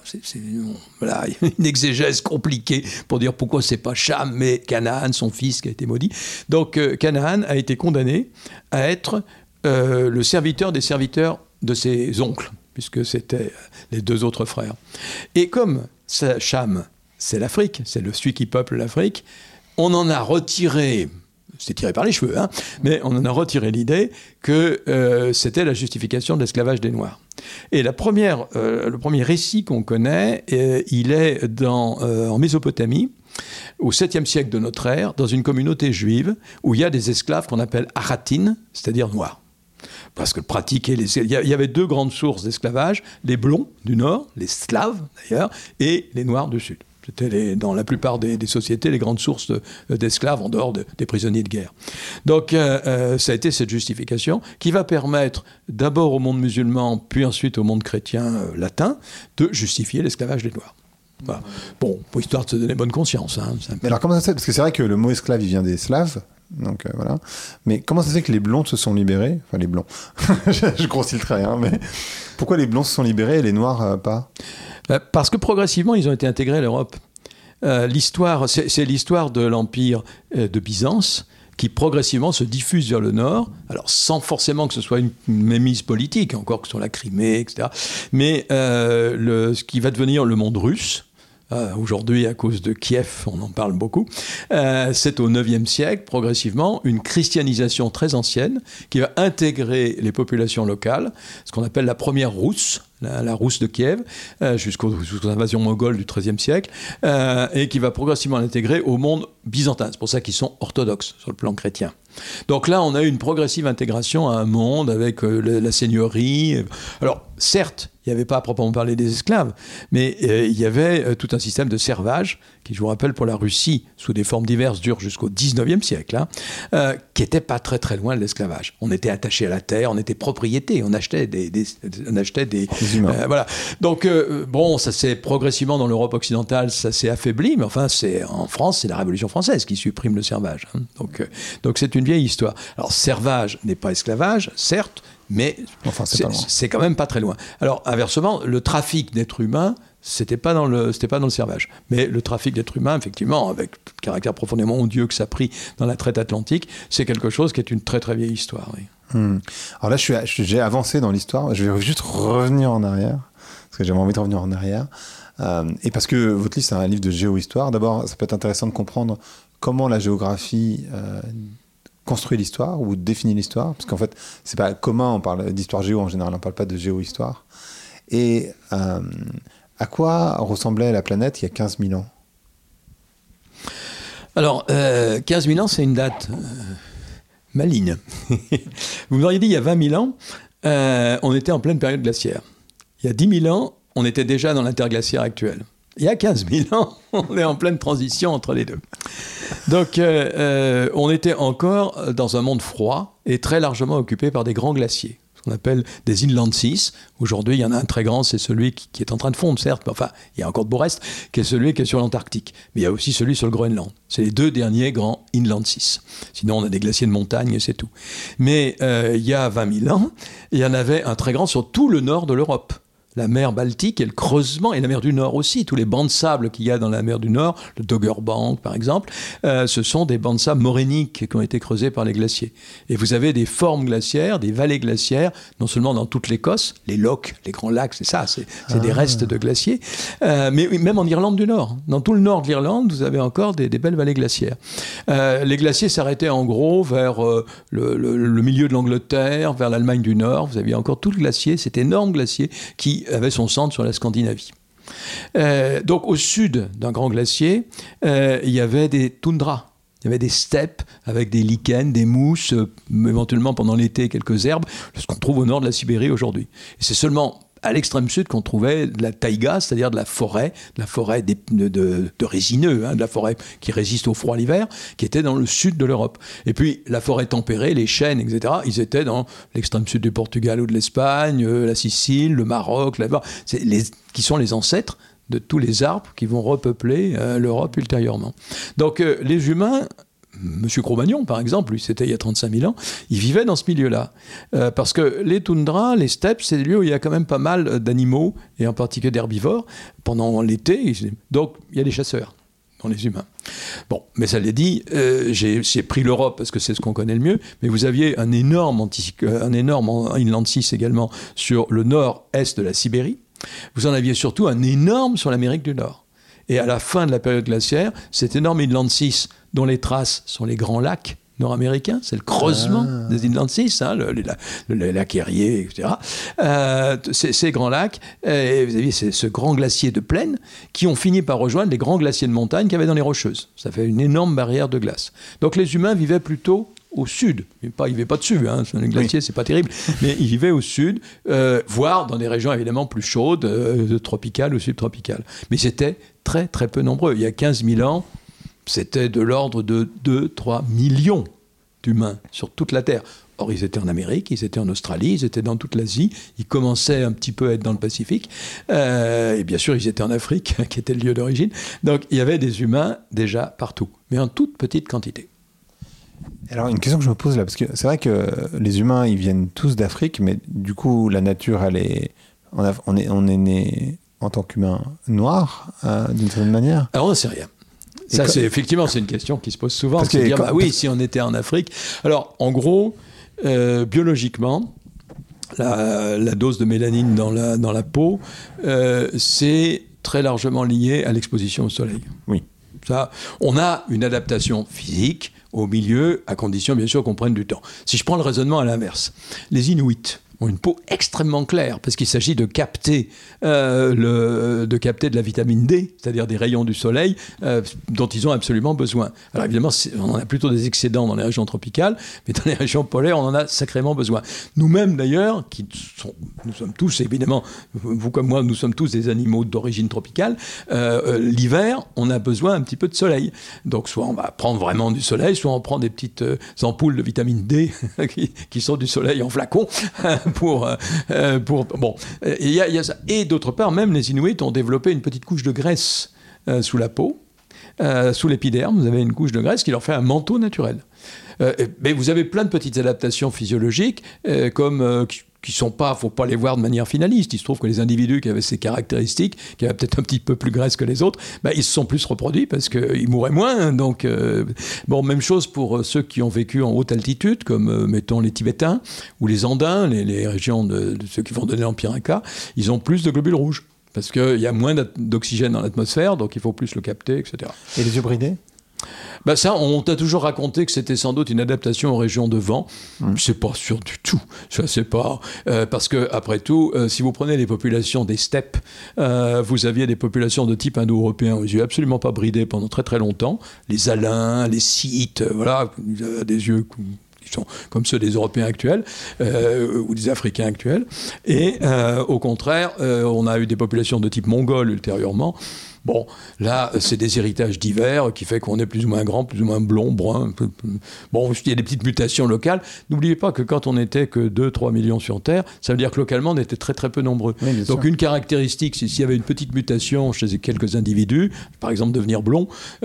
Voilà, une exégèse compliquée pour dire pourquoi c'est pas Cham, mais Canaan, son fils, qui a été maudit. Donc Canaan a été condamné à être le serviteur des serviteurs de ses oncles, puisque c'était les 2 autres frères. Et comme Cham, c'est l'Afrique, c'est celui qui peuple l'Afrique, on en a retiré... C'est tiré par les cheveux, hein, mais on en a retiré l'idée que c'était la justification de l'esclavage des Noirs. Et le premier récit qu'on connaît, il est en Mésopotamie, au 7e siècle de notre ère, dans une communauté juive, où il y a des esclaves qu'on appelle Aratin, c'est-à-dire noirs. Parce que il y avait 2 grandes sources d'esclavage, les blonds du nord, les slaves d'ailleurs, et les noirs du sud. C'était dans la plupart des sociétés les grandes sources d'esclaves en dehors des prisonniers de guerre. Donc ça a été cette justification qui va permettre d'abord au monde musulman, puis ensuite au monde chrétien latin, de justifier l'esclavage des Noirs. Voilà. Bon, pour histoire de se donner bonne conscience. Hein, mais alors comment ça se fait ? Parce que c'est vrai que le mot esclave, il vient des Slaves. Donc voilà. Mais comment ça se fait que les blonds se sont libérés ? Enfin les blonds. Je grossis le trait, hein, mais pourquoi les blonds se sont libérés et les noirs pas ? Parce que progressivement, ils ont été intégrés à l'Europe. C'est l'histoire de l'Empire de Byzance qui progressivement se diffuse vers le nord, alors sans forcément que ce soit une mémise politique, encore que sur la Crimée, etc., mais ce qui va devenir le monde russe. Aujourd'hui, à cause de Kiev, on en parle beaucoup. C'est au IXe siècle, progressivement, une christianisation très ancienne qui va intégrer les populations locales, ce qu'on appelle la première Rousse, la Rousse de Kiev, jusqu'aux invasions mongoles du XIIIe siècle, et qui va progressivement l'intégrer au monde byzantin. C'est pour ça qu'ils sont orthodoxes sur le plan chrétien. Donc là, on a eu une progressive intégration à un monde avec la seigneurie. Alors, certes, il n'y avait pas à proprement parler des esclaves, mais il y avait tout un système de servage qui, je vous rappelle, pour la Russie, sous des formes diverses, dure jusqu'au XIXe siècle, qui n'était pas très très loin de l'esclavage. On était attaché à la terre, on était propriété, on achetait des humains. Voilà. Donc, bon, ça s'est progressivement dans l'Europe occidentale, ça s'est affaibli, mais enfin, en France, c'est la Révolution française qui supprime le servage. Hein. Donc c'est une vieille histoire. Alors, servage n'est pas esclavage, certes, mais enfin, c'est quand même pas très loin. Alors, inversement, le trafic d'êtres humains, c'était pas dans le servage. Mais le trafic d'êtres humains, effectivement, avec tout le caractère profondément odieux que ça a pris dans la traite atlantique, c'est quelque chose qui est une très très vieille histoire. Oui. Alors là, j'ai avancé dans l'histoire. Je vais juste revenir en arrière, parce que j'avais envie de revenir en arrière. Et parce que votre livre, c'est un livre de géohistoire. D'abord, ça peut être intéressant de comprendre comment la géographie construit l'histoire ou définit l'histoire, parce qu'en fait, c'est pas commun, on parle d'histoire géo en général, on parle pas de géohistoire. Et à quoi ressemblait la planète il y a 15 000 ans? Alors, 15 000 ans, c'est une date maligne. Vous m'auriez dit il y a 20 000 ans, on était en pleine période glaciaire. Il y a 10 000 ans, on était déjà dans l'interglaciaire actuel. Il y a 15 000 ans, on est en pleine transition entre les deux. Donc, on était encore dans un monde froid et très largement occupé par des grands glaciers, ce qu'on appelle des inland seas. Aujourd'hui, il y en a un très grand, c'est celui qui est en train de fondre, certes, mais enfin, il y a encore de beaux restes, qui est celui qui est sur l'Antarctique. Mais il y a aussi celui sur le Groenland. C'est les deux derniers grands inland seas. Sinon, on a des glaciers de montagne et c'est tout. Mais il y a 20 000 ans, il y en avait un très grand sur tout le nord de l'Europe. La mer Baltique et le creusement, et la mer du Nord aussi, tous les bancs de sable qu'il y a dans la mer du Nord, le Doggerbank par exemple, ce sont des bancs de sable morainiques qui ont été creusés par les glaciers. Et vous avez des formes glaciaires, des vallées glaciaires, non seulement dans toute l'Écosse, les lochs, les grands lacs, c'est ça, c'est des restes de glaciers, mais même en Irlande du Nord. Dans tout le nord de l'Irlande, vous avez encore des belles vallées glaciaires. Les glaciers s'arrêtaient en gros vers le milieu de l'Angleterre, vers l'Allemagne du Nord. Vous aviez encore tout le glacier, cet énorme glacier qui avait son centre sur la Scandinavie. Donc au sud d'un grand glacier, il y avait des toundras, il y avait des steppes avec des lichens, des mousses, éventuellement pendant l'été quelques herbes, ce qu'on trouve au nord de la Sibérie aujourd'hui. Et c'est seulement à l'extrême sud qu'on trouvait de la taïga, c'est-à-dire de la forêt de résineux, de la forêt qui résiste au froid l'hiver, qui était dans le sud de l'Europe. Et puis la forêt tempérée, les chênes, etc., ils étaient dans l'extrême sud du Portugal ou de l'Espagne, la Sicile, le Maroc, qui sont les ancêtres de tous les arbres qui vont repeupler l'Europe ultérieurement. Donc les humains... Monsieur Cro-Magnon, par exemple, lui, c'était il y a 35 000 ans, il vivait dans ce milieu-là. Parce que les toundras, les steppes, c'est des lieux où il y a quand même pas mal d'animaux, et en particulier d'herbivores, pendant l'été. Donc, il y a des chasseurs dans les humains. Bon, mais ça l'est dit, j'ai pris l'Europe parce que c'est ce qu'on connaît le mieux, mais vous aviez un énorme inland seas également sur le nord-est de la Sibérie. Vous en aviez surtout un énorme sur l'Amérique du Nord. Et à la fin de la période glaciaire, cet énorme inland seas, dont les traces sont les grands lacs nord-américains, c'est le creusement des inland seas, les lacs Erie, etc. Ces grands lacs, et vous aviez ce grand glacier de plaine qui ont fini par rejoindre les grands glaciers de montagne qu'il y avait dans les Rocheuses. Ça fait une énorme barrière de glace. Donc les humains vivaient plutôt au sud. Ils ne vivaient pas dessus, les glaciers, c'est pas terrible, mais ils vivaient au sud, voire dans des régions évidemment plus chaudes, tropicales ou subtropicales. Mais c'était très très peu nombreux. Il y a 15 000 ans, c'était de l'ordre de 2-3 millions d'humains sur toute la Terre. Or, ils étaient en Amérique, ils étaient en Australie, ils étaient dans toute l'Asie, ils commençaient un petit peu à être dans le Pacifique, et bien sûr, ils étaient en Afrique, qui était le lieu d'origine. Donc, il y avait des humains déjà partout, mais en toute petite quantité. Alors, une question que je me pose là, parce que c'est vrai que les humains, ils viennent tous d'Afrique, mais du coup, la nature, on est né en tant qu'humain noir, d'une certaine manière. Alors, on ne sait rien. Ça, effectivement, c'est une question qui se pose souvent. Se dire, si on était en Afrique. Alors, en gros, biologiquement, la dose de mélanine dans la peau, c'est très largement lié à l'exposition au soleil. Oui. Ça, on a une adaptation physique au milieu, à condition, bien sûr, qu'on prenne du temps. Si je prends le raisonnement à l'inverse, les Inuits ont une peau extrêmement claire, parce qu'il s'agit de capter de la vitamine D, c'est-à-dire des rayons du soleil dont ils ont absolument besoin. Alors évidemment, on en a plutôt des excédents dans les régions tropicales, mais dans les régions polaires, on en a sacrément besoin. Nous-mêmes d'ailleurs, nous sommes tous, évidemment, vous comme moi, nous sommes tous des animaux d'origine tropicale, l'hiver, on a besoin un petit peu de soleil. Donc soit on va prendre vraiment du soleil, soit on prend des petites ampoules de vitamine D qui sont du soleil en flacon, bon, il y a ça. Et d'autre part, même les Inuits ont développé une petite couche de graisse sous la peau, sous l'épiderme. Vous avez une couche de graisse qui leur fait un manteau naturel. Mais vous avez plein de petites adaptations physiologiques, comme qui sont pas, faut pas les voir de manière finaliste. Il se trouve que les individus qui avaient ces caractéristiques, qui avaient peut-être un petit peu plus graisse que les autres, ils se sont plus reproduits parce qu'ils mouraient moins. Donc, même chose pour ceux qui ont vécu en haute altitude, comme, mettons, les Tibétains ou les Andins, les régions de ceux qui vont donner l'Empire Inca, ils ont plus de globules rouges. Parce qu'il y a moins d'oxygène dans l'atmosphère, donc il faut plus le capter, etc. Et les yeux bridés ? Ça, on t'a toujours raconté que c'était sans doute une adaptation aux régions de vent. C'est pas sûr du tout. Ça, c'est pas parce que après tout, si vous prenez les populations des steppes, vous aviez des populations de type indo-européen aux yeux absolument pas bridés pendant très très longtemps. Les Alains, les Scythes, voilà, des yeux qui sont comme ceux des Européens actuels ou des Africains actuels. Et au contraire, on a eu des populations de type mongol ultérieurement. Bon, là, c'est des héritages divers qui fait qu'on est plus ou moins grand, plus ou moins blond, brun. Bon, il y a des petites mutations locales. N'oubliez pas que quand on n'était que 2-3 millions sur Terre, ça veut dire que localement, on était très très peu nombreux. Oui, donc une caractéristique, s'il y avait une petite mutation chez quelques individus, par exemple devenir blond,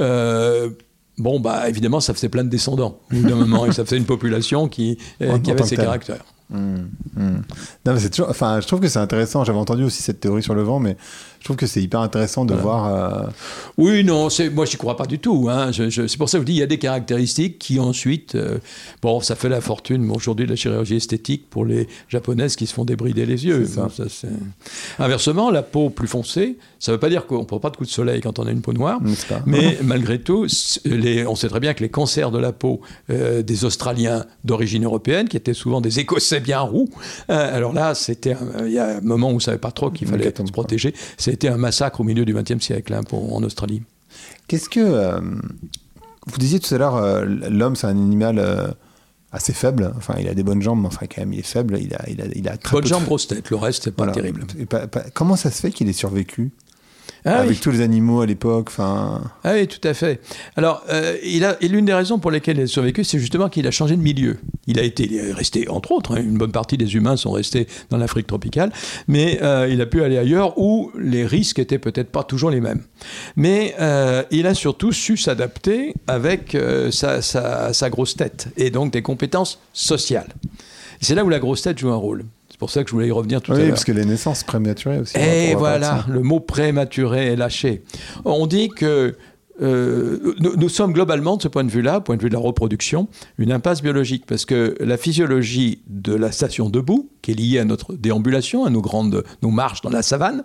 évidemment, ça faisait plein de descendants, évidemment, et ça faisait une population qui avait ces caractères. Non, mais c'est toujours, je trouve que c'est intéressant. J'avais entendu aussi cette théorie sur le vent, mais je trouve que c'est hyper intéressant de voir. Oui, non, moi j'y crois pas du tout. Hein. C'est pour ça que je vous dis, il y a des caractéristiques qui ensuite, ça fait la fortune aujourd'hui de la chirurgie esthétique pour les japonaises qui se font débrider les yeux. Ça, c'est... Inversement, la peau plus foncée, ça veut pas dire qu'on prend pas de coups de soleil quand on a une peau noire, mais malgré tout, on sait très bien que les cancers de la peau des Australiens d'origine européenne, qui étaient souvent des Écossais bien roux, alors là, il y a un moment où on savait pas trop qu'il fallait se protéger. C'était un massacre au milieu du XXe siècle en Australie. Qu'est-ce que... vous disiez tout à l'heure, l'homme, c'est un animal assez faible. Enfin, il a des bonnes jambes, mais quand même, il est faible. Il a très bonnes jambes, grosses têtes. Le reste, c'est pas terrible. Comment ça se fait qu'il ait survécu avec tous les animaux à l'époque, Ah oui, tout à fait. Alors, et l'une des raisons pour lesquelles il a survécu, c'est justement qu'il a changé de milieu. Il est resté, entre autres, une bonne partie des humains sont restés dans l'Afrique tropicale, mais il a pu aller ailleurs où les risques étaient peut-être pas toujours les mêmes. Mais il a surtout su s'adapter avec sa grosse tête, et donc des compétences sociales. Et c'est là où la grosse tête joue un rôle. C'est pour ça que je voulais y revenir tout à l'heure. Oui, parce que les naissances prématurées aussi. Et voilà, le mot prématuré est lâché. On dit que nous sommes globalement, de ce point de vue-là, point de vue de la reproduction, une impasse biologique, parce que la physiologie de la station debout, qui est liée à notre déambulation, à nos marches dans la savane,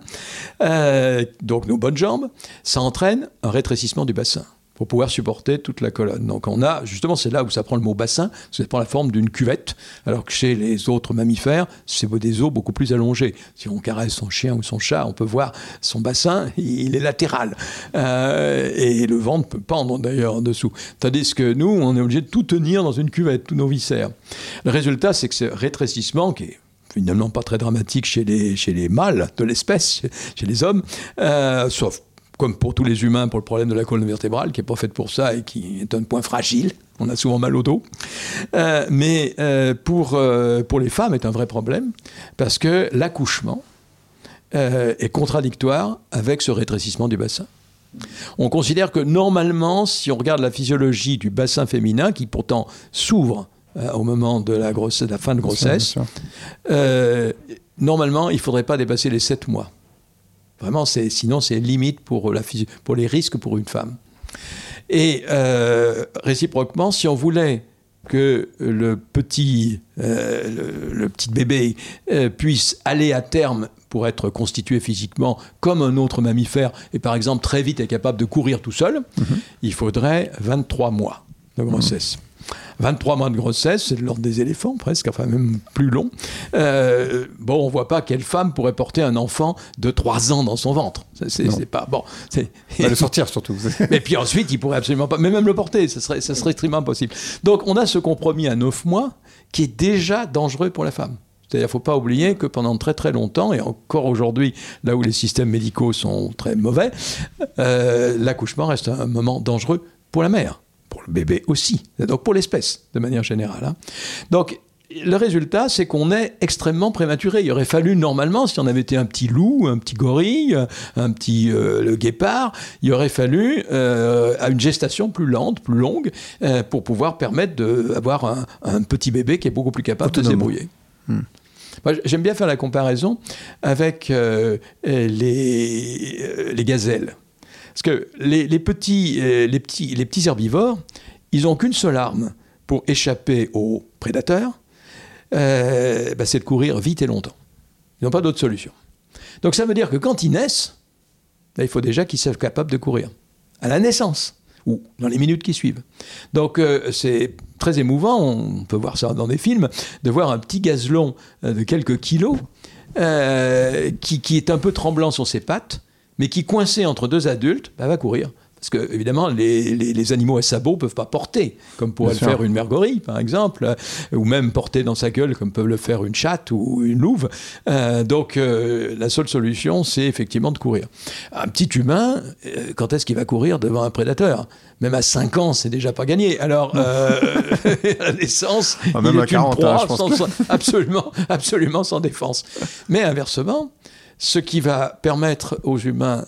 donc nos bonnes jambes, ça entraîne un rétrécissement du bassin pour pouvoir supporter toute la colonne. Donc justement, c'est là où ça prend le mot bassin, ça prend la forme d'une cuvette, alors que chez les autres mammifères, c'est des os beaucoup plus allongés. Si on caresse son chien ou son chat, on peut voir son bassin, il est latéral. Et le ventre peut pendre d'ailleurs en dessous. Tandis que nous, on est obligé de tout tenir dans une cuvette, tous nos viscères. Le résultat, c'est que ce rétrécissement, qui est finalement pas très dramatique chez les mâles de l'espèce, chez les hommes, sauf comme pour tous les humains, pour le problème de la colonne vertébrale, qui n'est pas faite pour ça et qui est un point fragile. On a souvent mal au dos. Mais pour les femmes, c'est un vrai problème, parce que l'accouchement est contradictoire avec ce rétrécissement du bassin. On considère que normalement, si on regarde la physiologie du bassin féminin, qui pourtant s'ouvre au moment de la fin de grossesse, normalement, il ne faudrait pas dépasser les 7 mois. Vraiment, sinon, c'est limite pour les risques pour une femme. Et réciproquement, si on voulait que le petit bébé puisse aller à terme pour être constitué physiquement comme un autre mammifère, et par exemple très vite être capable de courir tout seul, il faudrait 23 mois de grossesse. 23 mois de grossesse, c'est de l'ordre des éléphants presque, enfin même plus long. On ne voit pas quelle femme pourrait porter un enfant de 3 ans dans son ventre. C'est pas bon. Pas le sortir surtout. Et puis ensuite, il pourrait absolument pas, mais même le porter, ça serait extrêmement impossible. Donc on a ce compromis à 9 mois qui est déjà dangereux pour la femme. C'est-à-dire qu'il ne faut pas oublier que pendant très très longtemps, et encore aujourd'hui, là où les systèmes médicaux sont très mauvais, l'accouchement reste un moment dangereux pour la mère. Pour le bébé aussi, donc pour l'espèce, de manière générale. Hein. Donc, le résultat, c'est qu'on est extrêmement prématuré. Il aurait fallu, normalement, si on avait été un petit loup, un petit gorille, le guépard, il aurait fallu à une gestation plus lente, plus longue, pour pouvoir permettre d'avoir un petit bébé qui est beaucoup plus capable de se débrouiller. Moi, j'aime bien faire la comparaison avec les gazelles. Parce que les petits herbivores, ils n'ont qu'une seule arme pour échapper aux prédateurs, c'est de courir vite et longtemps. Ils n'ont pas d'autre solution. Donc ça veut dire que quand ils naissent, il faut déjà qu'ils soient capables de courir. À la naissance. ou dans les minutes qui suivent. Donc c'est très émouvant, on peut voir ça dans des films, de voir un petit gazlon de quelques kilos qui est un peu tremblant sur ses pattes, mais qui, coincé entre deux adultes, va courir. Parce que, évidemment, les animaux à sabots ne peuvent pas porter, comme pourrait le faire une mère gorille, par exemple, ou même porter dans sa gueule, comme peuvent le faire une chatte ou une louve. Donc, la seule solution, c'est effectivement de courir. Un petit humain, quand est-ce qu'il va courir devant un prédateur ? Même à 5 ans, c'est déjà pas gagné. Alors, à la naissance, même à 40 ans, je pense absolument sans défense. Mais inversement, ce qui va permettre aux humains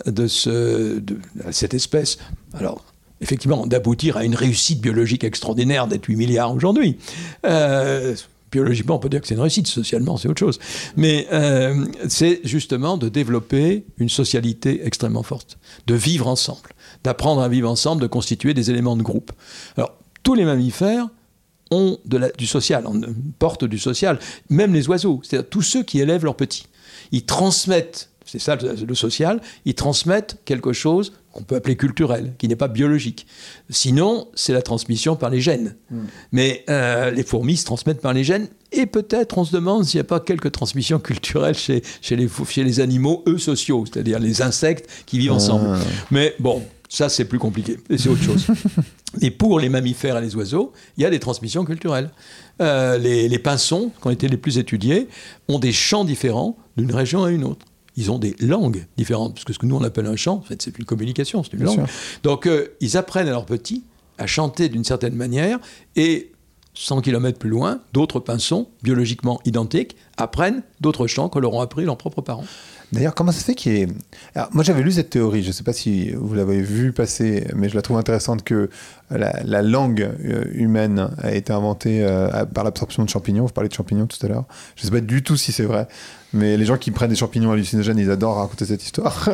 à cette espèce, alors effectivement, d'aboutir à une réussite biologique extraordinaire d'être 8 milliards aujourd'hui. Biologiquement, on peut dire que c'est une réussite, socialement, c'est autre chose. Mais c'est justement de développer une socialité extrêmement forte, de vivre ensemble, d'apprendre à vivre ensemble, de constituer des éléments de groupe. Alors, tous les mammifères ont du social, portent du social, même les oiseaux, c'est-à-dire tous ceux qui élèvent leurs petits. Ils transmettent, c'est ça le social, ils transmettent quelque chose qu'on peut appeler culturel, qui n'est pas biologique. Sinon, c'est la transmission par les gènes. Mais les fourmis se transmettent par les gènes, et peut-être on se demande s'il n'y a pas quelques transmissions culturelles chez les animaux, eux, sociaux, c'est-à-dire les insectes qui vivent ensemble. Mais bon, ça c'est plus compliqué, et c'est autre chose. Et pour les mammifères et les oiseaux, il y a des transmissions culturelles. Les pinsons, qui ont été les plus étudiés, ont des chants différents d'une région à une autre. Ils ont des langues différentes, parce que ce que nous on appelle un chant, en fait, c'est une communication, c'est une langue. Donc ils apprennent à leurs petits à chanter d'une certaine manière, et 100 km plus loin, d'autres pinsons, biologiquement identiques, apprennent d'autres chants que leur ont appris leurs propres parents. D'ailleurs, comment ça se fait qu'il y ait... Alors, moi, j'avais lu cette théorie, je ne sais pas si vous l'avez vue passer, mais je la trouve intéressante, que la langue humaine a été inventée par l'absorption de champignons. Vous parlez de champignons tout à l'heure. Je ne sais pas du tout si c'est vrai, mais les gens qui prennent des champignons hallucinogènes, ils adorent raconter cette histoire.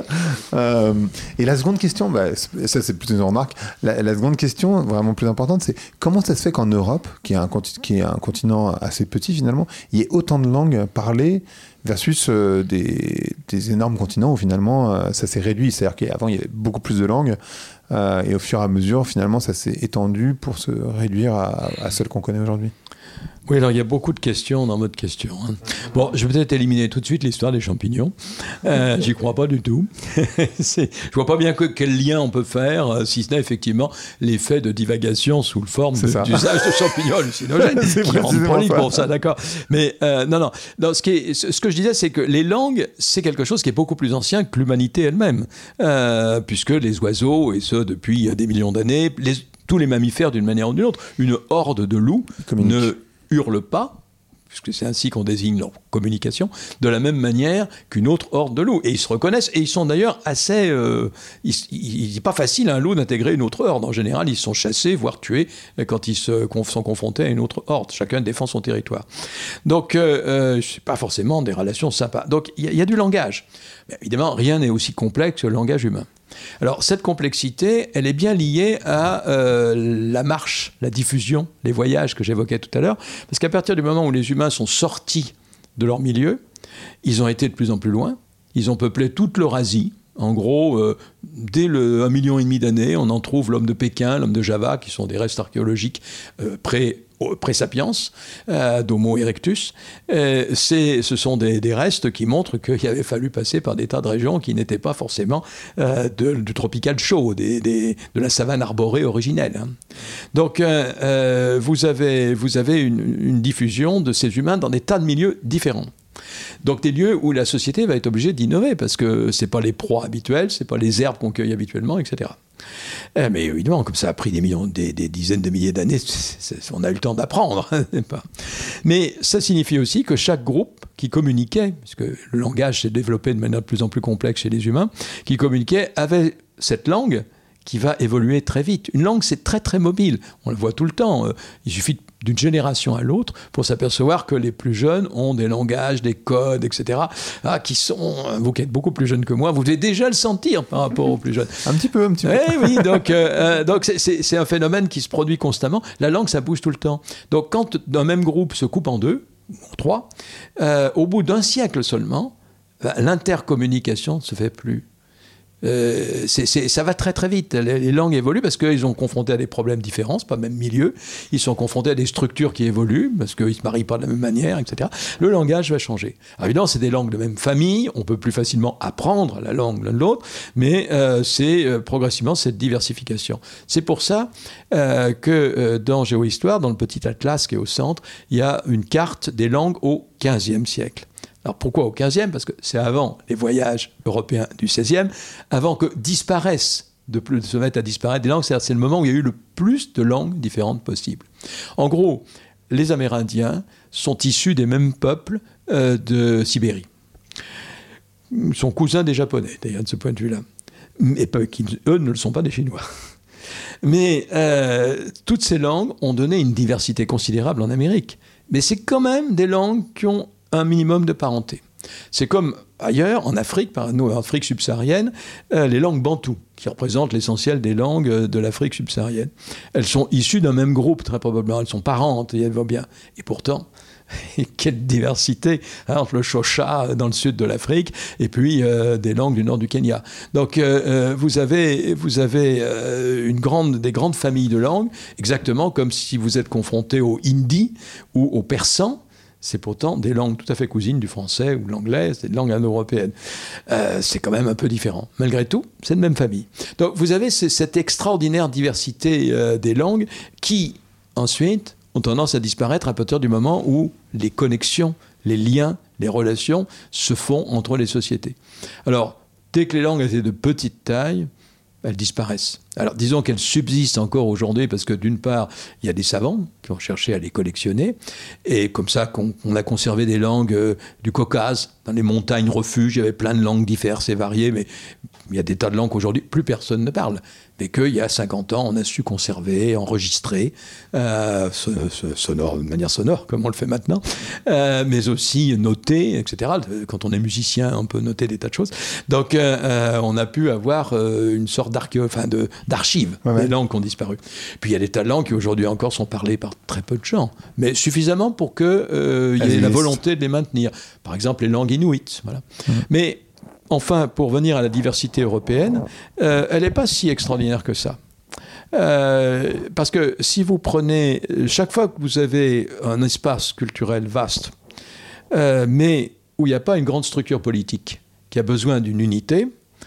Et la seconde question, ça c'est plutôt une remarque, la seconde question, vraiment plus importante, c'est comment ça se fait qu'en Europe, qui est un continent assez petit finalement, il y ait autant de langues parlées versus des énormes continents où finalement ça s'est réduit. C'est-à-dire qu'avant il y avait beaucoup plus de langues et au fur et à mesure finalement ça s'est étendu pour se réduire à celles qu'on connaît aujourd'hui. Oui, alors il y a beaucoup de questions dans votre question. Bon, je vais peut-être éliminer tout de suite l'histoire des champignons. J'y crois pas du tout. Je vois pas bien quel lien on peut faire, si ce n'est effectivement l'effet de divagation sous forme d'usage de champignons hallucinogènes. Qui rendent poli pour ça, d'accord. Mais non, ce que je disais, c'est que les langues, c'est quelque chose qui est beaucoup plus ancien que l'humanité elle-même. Puisque les oiseaux, et ce depuis des millions d'années, tous les mammifères d'une manière ou d'une autre, une horde de loups ne hurlent pas, puisque c'est ainsi qu'on désigne leur communication, de la même manière qu'une autre horde de loups. Et ils se reconnaissent, et ils sont d'ailleurs assez... il n'est pas facile à un loup d'intégrer une autre horde. En général, ils sont chassés, voire tués, quand ils sont confrontés à une autre horde. Chacun défend son territoire. Donc, ce n'est pas forcément des relations sympas. Donc, il y a du langage. Mais évidemment, rien n'est aussi complexe que le langage humain. Alors, cette complexité, elle est bien liée à la marche, la diffusion, les voyages que j'évoquais tout à l'heure, parce qu'à partir du moment où les humains sont sortis de leur milieu, ils ont été de plus en plus loin, ils ont peuplé toute l'Eurasie. En gros, dès 1,5 million d'années, on en trouve l'homme de Pékin, l'homme de Java, qui sont des restes archéologiques pré-sapiens, d'Homo erectus. Ce sont des restes qui montrent qu'il avait fallu passer par des tas de régions qui n'étaient pas forcément du tropical chaud, de la savane arborée originelle. Donc, vous avez une diffusion de ces humains dans des tas de milieux différents. Donc des lieux où la société va être obligée d'innover, parce que ce n'est pas les proies habituelles, ce n'est pas les herbes qu'on cueille habituellement, etc. Mais évidemment, comme ça a pris des dizaines de milliers d'années, on a eu le temps d'apprendre. Mais ça signifie aussi que chaque groupe qui communiquait, puisque le langage s'est développé de manière de plus en plus complexe chez les humains, qui communiquait avait cette langue qui va évoluer très vite. Une langue, c'est très très mobile. On le voit tout le temps. Il suffit d'une génération à l'autre pour s'apercevoir que les plus jeunes ont des langages, des codes, etc. qui sont... Vous qui êtes beaucoup plus jeunes que moi, vous devez déjà le sentir par rapport aux plus jeunes. Un petit peu. Oui, donc c'est un phénomène qui se produit constamment. La langue, ça bouge tout le temps. Donc quand un même groupe se coupe en deux, ou en trois, au bout d'un siècle seulement, l'intercommunication ne se fait plus. Ça va très très vite. Les langues évoluent parce qu'ils sont confrontés à des problèmes différents, c'est pas le même milieu. Ils sont confrontés à des structures qui évoluent parce qu'ils se marient pas de la même manière, etc. Le langage va changer. Alors évidemment, c'est des langues de même famille. On peut plus facilement apprendre la langue l'un de l'autre, mais c'est progressivement cette diversification. C'est pour ça que dans Géohistoire, dans le petit atlas qui est au centre, il y a une carte des langues au XVe siècle. Alors pourquoi au XVe ? Parce que c'est avant les voyages européens du XVIe, avant que disparaissent, de se mettre à disparaître des langues, c'est le moment où il y a eu le plus de langues différentes possibles. En gros, les Amérindiens sont issus des mêmes peuples de Sibérie. Ils sont cousins des Japonais, d'ailleurs, de ce point de vue-là. Et eux ne le sont pas des Chinois. Mais toutes ces langues ont donné une diversité considérable en Amérique. Mais c'est quand même des langues qui ont un minimum de parenté. C'est comme ailleurs, en Afrique, en Afrique subsaharienne, les langues bantoues, qui représentent l'essentiel des langues de l'Afrique subsaharienne. Elles sont issues d'un même groupe, très probablement. Elles sont parentes, et elles vont bien. Et pourtant, quelle diversité entre le Xhosa dans le sud de l'Afrique et puis des langues du nord du Kenya. Donc vous avez des grandes familles de langues, exactement comme si vous êtes confronté au hindi ou au persan. C'est pourtant des langues tout à fait cousines du français ou de l'anglais, c'est des langues indo-européennes. C'est quand même un peu différent. Malgré tout, c'est de même famille. Donc vous avez cette extraordinaire diversité des langues qui, ensuite, ont tendance à disparaître à partir du moment où les connexions, les liens, les relations se font entre les sociétés. Alors, dès que les langues étaient de petite taille, elles disparaissent. Alors, disons qu'elles subsistent encore aujourd'hui parce que, d'une part, il y a des savants qui ont cherché à les collectionner et comme ça qu'on a conservé des langues du Caucase. Dans les montagnes refuges, il y avait plein de langues diverses et variées, mais il y a des tas de langues qu'aujourd'hui, plus personne ne parle. Mais qu'il y a 50 ans, on a su conserver, enregistrer, de manière sonore, comme on le fait maintenant, mais aussi noter, etc. Quand on est musicien, on peut noter des tas de choses. Donc, on a pu avoir une sorte d'archives des langues qui ont disparu. Puis, il y a des tas de langues qui, aujourd'hui encore, sont parlées par très peu de gens, mais suffisamment pour qu'il y ait la volonté de les maintenir. Par exemple, les langues inuites. Voilà. Mais enfin, pour venir à la diversité européenne, elle n'est pas si extraordinaire que ça. Parce que si vous prenez, chaque fois que vous avez un espace culturel vaste, mais où il n'y a pas une grande structure politique, qui a besoin d'une unité,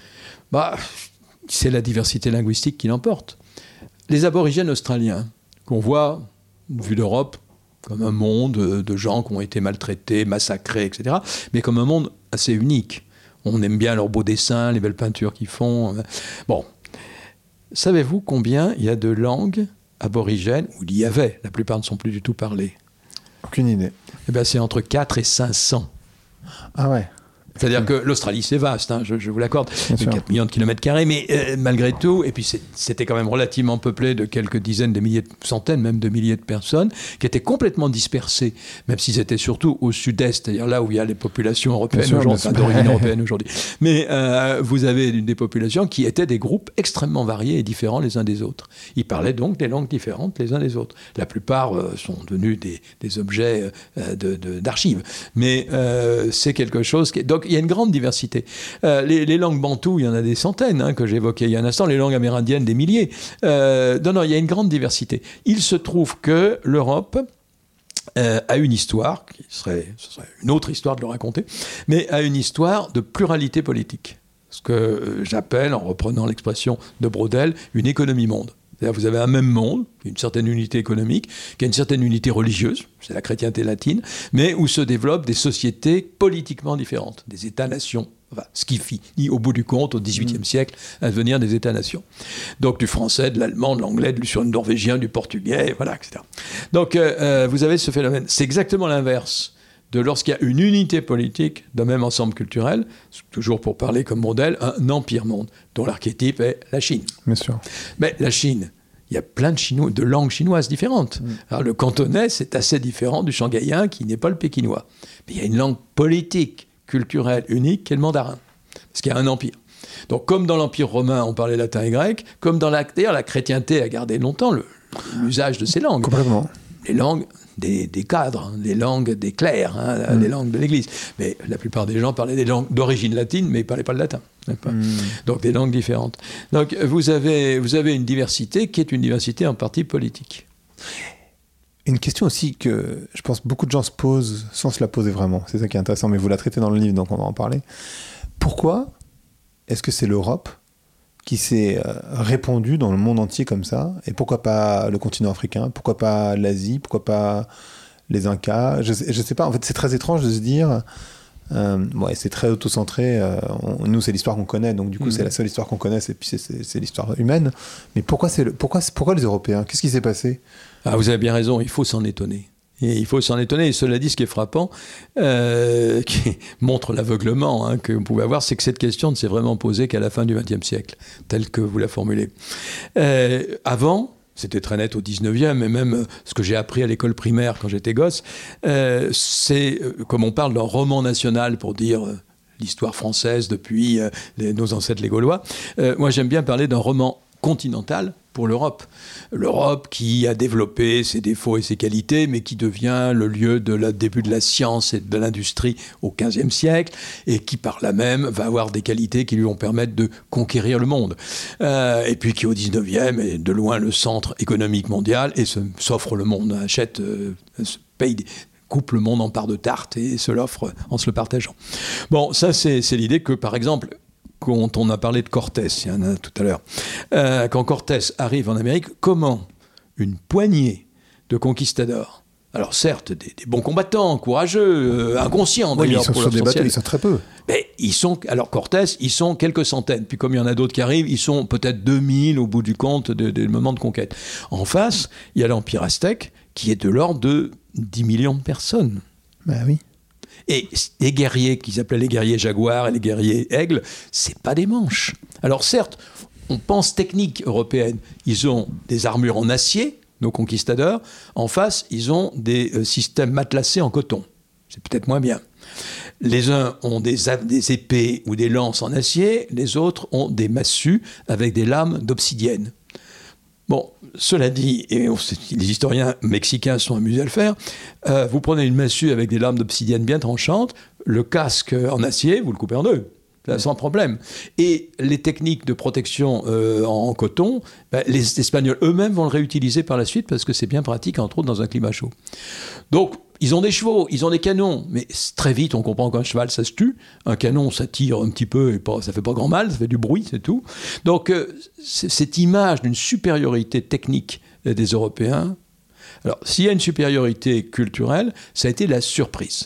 c'est la diversité linguistique qui l'emporte. Les aborigènes australiens, qu'on voit, vu d'Europe, comme un monde de gens qui ont été maltraités, massacrés, etc., mais comme un monde assez unique. On aime bien leurs beaux dessins, les belles peintures qu'ils font. Bon, savez-vous combien il y a de langues aborigènes, où il y avait, la plupart ne sont plus du tout parlées? Aucune idée. Eh bien, c'est entre 4 et 500. Ah ouais. C'est-à-dire que l'Australie, c'est vaste, hein, je vous l'accorde, 4 millions de kilomètres carrés, mais malgré tout, et puis c'était quand même relativement peuplé de quelques dizaines de milliers, centaines même de milliers de personnes, qui étaient complètement dispersées, même s'ils étaient surtout au sud-est, c'est-à-dire là où il y a les populations européennes aujourd'hui, d'origine européenne aujourd'hui. Mais vous avez des populations qui étaient des groupes extrêmement variés et différents les uns des autres. Ils parlaient donc des langues différentes les uns des autres. La plupart sont devenus des objets d'archives, mais c'est quelque chose qui... Donc, il y a une grande diversité. Les langues bantoues, il y en a des centaines, que j'évoquais il y a un instant, les langues amérindiennes, des milliers. Non, il y a une grande diversité. Il se trouve que l'Europe a une histoire, ce serait une autre histoire de le raconter, mais a une histoire de pluralité politique. Ce que j'appelle, en reprenant l'expression de Braudel, une économie monde. C'est-à-dire vous avez un même monde, une certaine unité économique, qui a une certaine unité religieuse, c'est la chrétienté latine, mais où se développent des sociétés politiquement différentes, des États-nations, ce qui finit au bout du compte, au XVIIIe siècle, à devenir des États-nations. Donc du français, de l'allemand, de l'anglais, du norvégien, du portugais, voilà, etc. Donc vous avez ce phénomène. C'est exactement l'inverse de lorsqu'il y a une unité politique d'un même ensemble culturel, toujours pour parler comme modèle, un empire-monde, dont l'archétype est la Chine. Bien sûr. Mais la Chine, il y a plein de langues chinoises différentes. Alors, le cantonais, c'est assez différent du shanghaïen, qui n'est pas le pékinois. Mais il y a une langue politique, culturelle, unique, qui est le mandarin, parce qu'il y a un empire. Donc, comme dans l'Empire romain, on parlait latin et grec, comme dans d'ailleurs, la chrétienté a gardé longtemps l'usage de ces langues. Complètement. Les langues des cadres, hein, des langues des clercs, hein, des langues de l'Église. Mais la plupart des gens parlaient des langues d'origine latine, mais ils ne parlaient pas le latin. Donc des langues différentes. Donc vous avez une diversité qui est une diversité en partie politique. Une question aussi que je pense beaucoup de gens se posent sans se la poser vraiment. C'est ça qui est intéressant, mais vous la traitez dans le livre, donc on va en parler. Pourquoi est-ce que c'est l'Europe qui s'est répandue dans le monde entier comme ça? Et pourquoi pas le continent africain? Pourquoi pas l'Asie? Pourquoi pas les Incas? Je sais pas, en fait c'est très étrange de se dire... c'est très auto-centré. Nous, c'est l'histoire qu'on connaît, donc du coup, c'est la seule histoire qu'on connaisse, et puis c'est l'histoire humaine. Mais pourquoi les Européens? Qu'est-ce qui s'est passé? Vous avez bien raison, il faut s'en étonner. Et il faut s'en étonner. Et cela dit, ce qui est frappant, qui montre l'aveuglement que vous pouvez avoir, c'est que cette question ne s'est vraiment posée qu'à la fin du XXe siècle, telle que vous la formulez. Avant, c'était très net au 19e, et même ce que j'ai appris à l'école primaire quand j'étais gosse, c'est, comme on parle d'un roman national pour dire l'histoire française depuis nos ancêtres les Gaulois, moi j'aime bien parler d'un roman continental pour l'Europe. L'Europe qui a développé ses défauts et ses qualités, mais qui devient le lieu de début de la science et de l'industrie au XVe siècle, et qui par là même va avoir des qualités qui lui vont permettre de conquérir le monde. Et puis qui au XIXe est de loin le centre économique mondial, et s'offre le monde, achète, paye coupe le monde en parts de tarte et se l'offre en se le partageant. Bon, ça c'est l'idée que, par exemple, quand on a parlé de Cortés, il y en a tout à l'heure, quand Cortés arrive en Amérique, comment une poignée de conquistadors, alors certes des bons combattants, courageux, inconscients d'ailleurs, ils sont pour sur des l'essentiel, bateaux, ils sont très peu. Mais alors Cortés, ils sont quelques centaines, puis comme il y en a d'autres qui arrivent, ils sont peut-être 2000 au bout du compte des moments de conquête. En face, il y a l'Empire aztèque qui est de l'ordre de 10 millions de personnes. Ben oui. Et les guerriers, qu'ils appelaient les guerriers jaguars et les guerriers aigles, c'est pas des manches. Alors certes, on pense technique européenne. Ils ont des armures en acier, nos conquistadors. En face, ils ont des systèmes matelassés en coton. C'est peut-être moins bien. Les uns ont des épées ou des lances en acier, les autres ont des massues avec des lames d'obsidienne. Bon, cela dit, et les historiens mexicains sont amusés à le faire, vous prenez une massue avec des lames d'obsidienne bien tranchantes, le casque en acier, vous le coupez en deux, sans problème. Et les techniques de protection en coton, les Espagnols eux-mêmes vont le réutiliser par la suite parce que c'est bien pratique, entre autres dans un climat chaud. Donc, ils ont des chevaux, ils ont des canons, mais très vite on comprend qu'un cheval ça se tue, un canon ça tire un petit peu et ça fait pas grand mal, ça fait du bruit, c'est tout. Donc cette image d'une supériorité technique des Européens, alors s'il y a une supériorité culturelle, ça a été la surprise.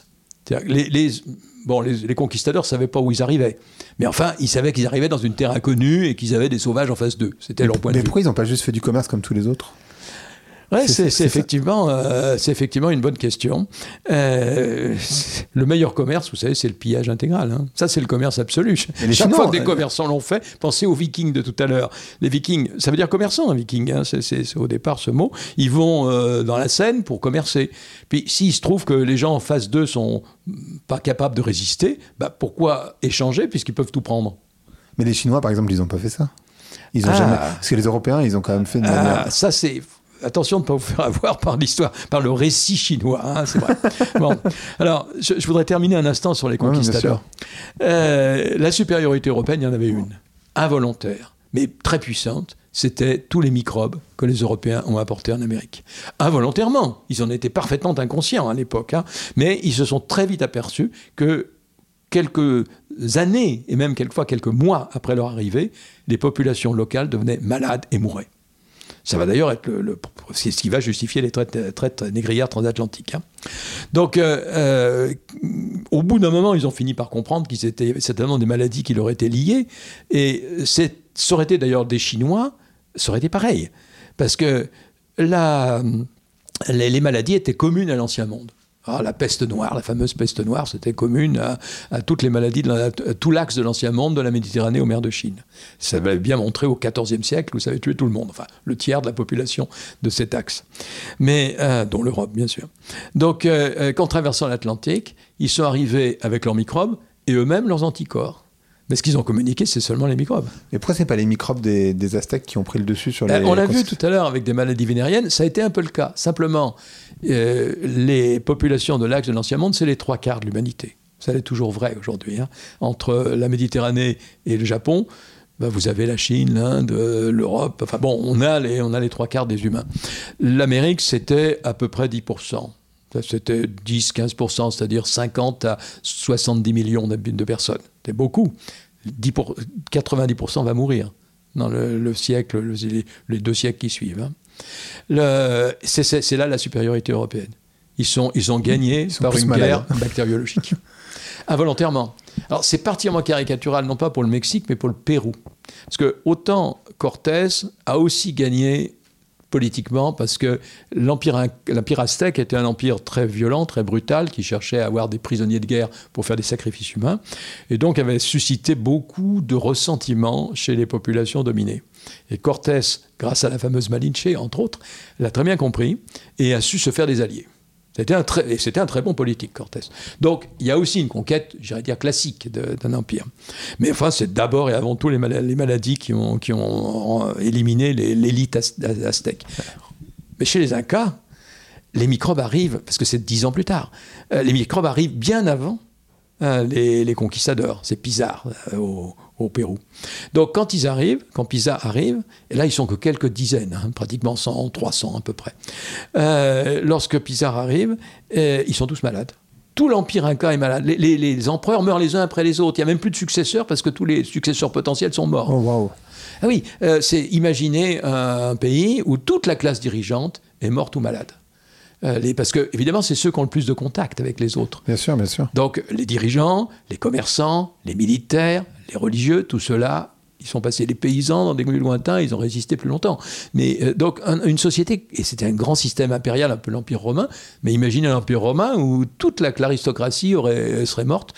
Les conquistadors ne savaient pas où ils arrivaient. Mais enfin, ils savaient qu'ils arrivaient dans une terre inconnue et qu'ils avaient des sauvages en face d'eux. C'était leur point de vue. Mais pourquoi ils n'ont pas juste fait du commerce comme tous les autres ? Ouais, c'est effectivement une bonne question. Le meilleur commerce, vous savez, c'est le pillage intégral. Hein. Ça, c'est le commerce absolu. Chaque fois que des commerçants l'ont fait, pensez aux Vikings de tout à l'heure. Les Vikings, ça veut dire commerçant, un Viking. Hein. C'est au départ ce mot. Ils vont dans la Seine pour commercer. Puis, s'il se trouve que les gens en face d'eux sont pas capables de résister, pourquoi échanger puisqu'ils peuvent tout prendre ? Mais les Chinois, par exemple, ils n'ont pas fait ça. Ils ont jamais. Parce que les Européens, ils ont quand même fait de manière. Ça, c'est. Attention de ne pas vous faire avoir par l'histoire, par le récit chinois, hein, c'est vrai. Bon, alors, je voudrais terminer un instant sur les conquistadors. La supériorité européenne, il y en avait une, involontaire, mais très puissante. C'était tous les microbes que les Européens ont apportés en Amérique. Involontairement, ils en étaient parfaitement inconscients à l'époque, hein, mais ils se sont très vite aperçus que quelques années, et même quelquefois quelques mois après leur arrivée, les populations locales devenaient malades et mouraient. Ça va d'ailleurs être c'est ce qui va justifier les traites négrières transatlantiques. Hein. Donc, au bout d'un moment, ils ont fini par comprendre qu'ils étaient certainement des maladies qui leur étaient liées. Et ça aurait été d'ailleurs des Chinois, ça aurait été pareil. Parce que les maladies étaient communes à l'Ancien Monde. Alors, la peste noire, la fameuse peste noire, c'était commune à toutes les maladies, à tout l'axe de l'Ancien Monde, de la Méditerranée aux mers de Chine. Ça l'avait bien montré au XIVe siècle où ça avait tué tout le monde, enfin le tiers de la population de cet axe, mais dont l'Europe bien sûr. Donc, qu'en traversant l'Atlantique, ils sont arrivés avec leurs microbes et eux-mêmes leurs anticorps. Mais ce qu'ils ont communiqué, c'est seulement les microbes. Et pourquoi ce n'est pas les microbes des Aztèques qui ont pris le dessus sur les... On l'a vu tout à l'heure avec des maladies vénériennes, ça a été un peu le cas. Simplement, les populations de l'axe de l'Ancien Monde, c'est les 3/4 de l'humanité. Ça est toujours vrai aujourd'hui. Hein. Entre la Méditerranée et le Japon, vous avez la Chine, l'Inde, l'Europe. Enfin bon, on a les 3/4 des humains. L'Amérique, c'était à peu près 10%. C'était 10-15%, c'est-à-dire 50 à 70 millions de personnes. C'est beaucoup. 90% va mourir dans le siècle, les 2 siècles qui suivent. Hein. C'est là la supériorité européenne. Ils ont gagné par une guerre bactériologique. Involontairement. Alors, c'est particulièrement caricatural, non pas pour le Mexique, mais pour le Pérou. Parce que autant Cortés a aussi gagné politiquement, parce que l'empire aztèque était un empire très violent, très brutal, qui cherchait à avoir des prisonniers de guerre pour faire des sacrifices humains, et donc avait suscité beaucoup de ressentiment chez les populations dominées. Et Cortés, grâce à la fameuse Malinche, entre autres, l'a très bien compris, et a su se faire des alliés. C'était un très bon politique, Cortés. Donc, il y a aussi une conquête, j'irais dire, classique d'un empire. Mais enfin, c'est d'abord et avant tout les maladies qui ont éliminé l'élite aztèque. Mais chez les Incas, les microbes arrivent, parce que c'est 10 ans plus tard, les microbes arrivent bien avant les conquistadors. C'est Pizarre au Pérou. Donc quand Pizarre arrive, et là ils sont que quelques dizaines, pratiquement 100, 300 à peu près. Lorsque Pizarre arrive, ils sont tous malades. Tout l'empire inca est malade. Les empereurs meurent les uns après les autres. Il n'y a même plus de successeurs parce que tous les successeurs potentiels sont morts. Oh, wow. Ah oui, c'est imaginer un pays où toute la classe dirigeante est morte ou malade. Parce que, évidemment, c'est ceux qui ont le plus de contact avec les autres. Bien sûr, bien sûr. Donc, les dirigeants, les commerçants, les militaires, les religieux, tout cela, ils sont passés. Les paysans, dans des milieux lointains, ils ont résisté plus longtemps. Mais donc, une société, et c'était un grand système impérial, un peu l'Empire romain, mais imaginez l'Empire romain où toute l'aristocratie serait morte.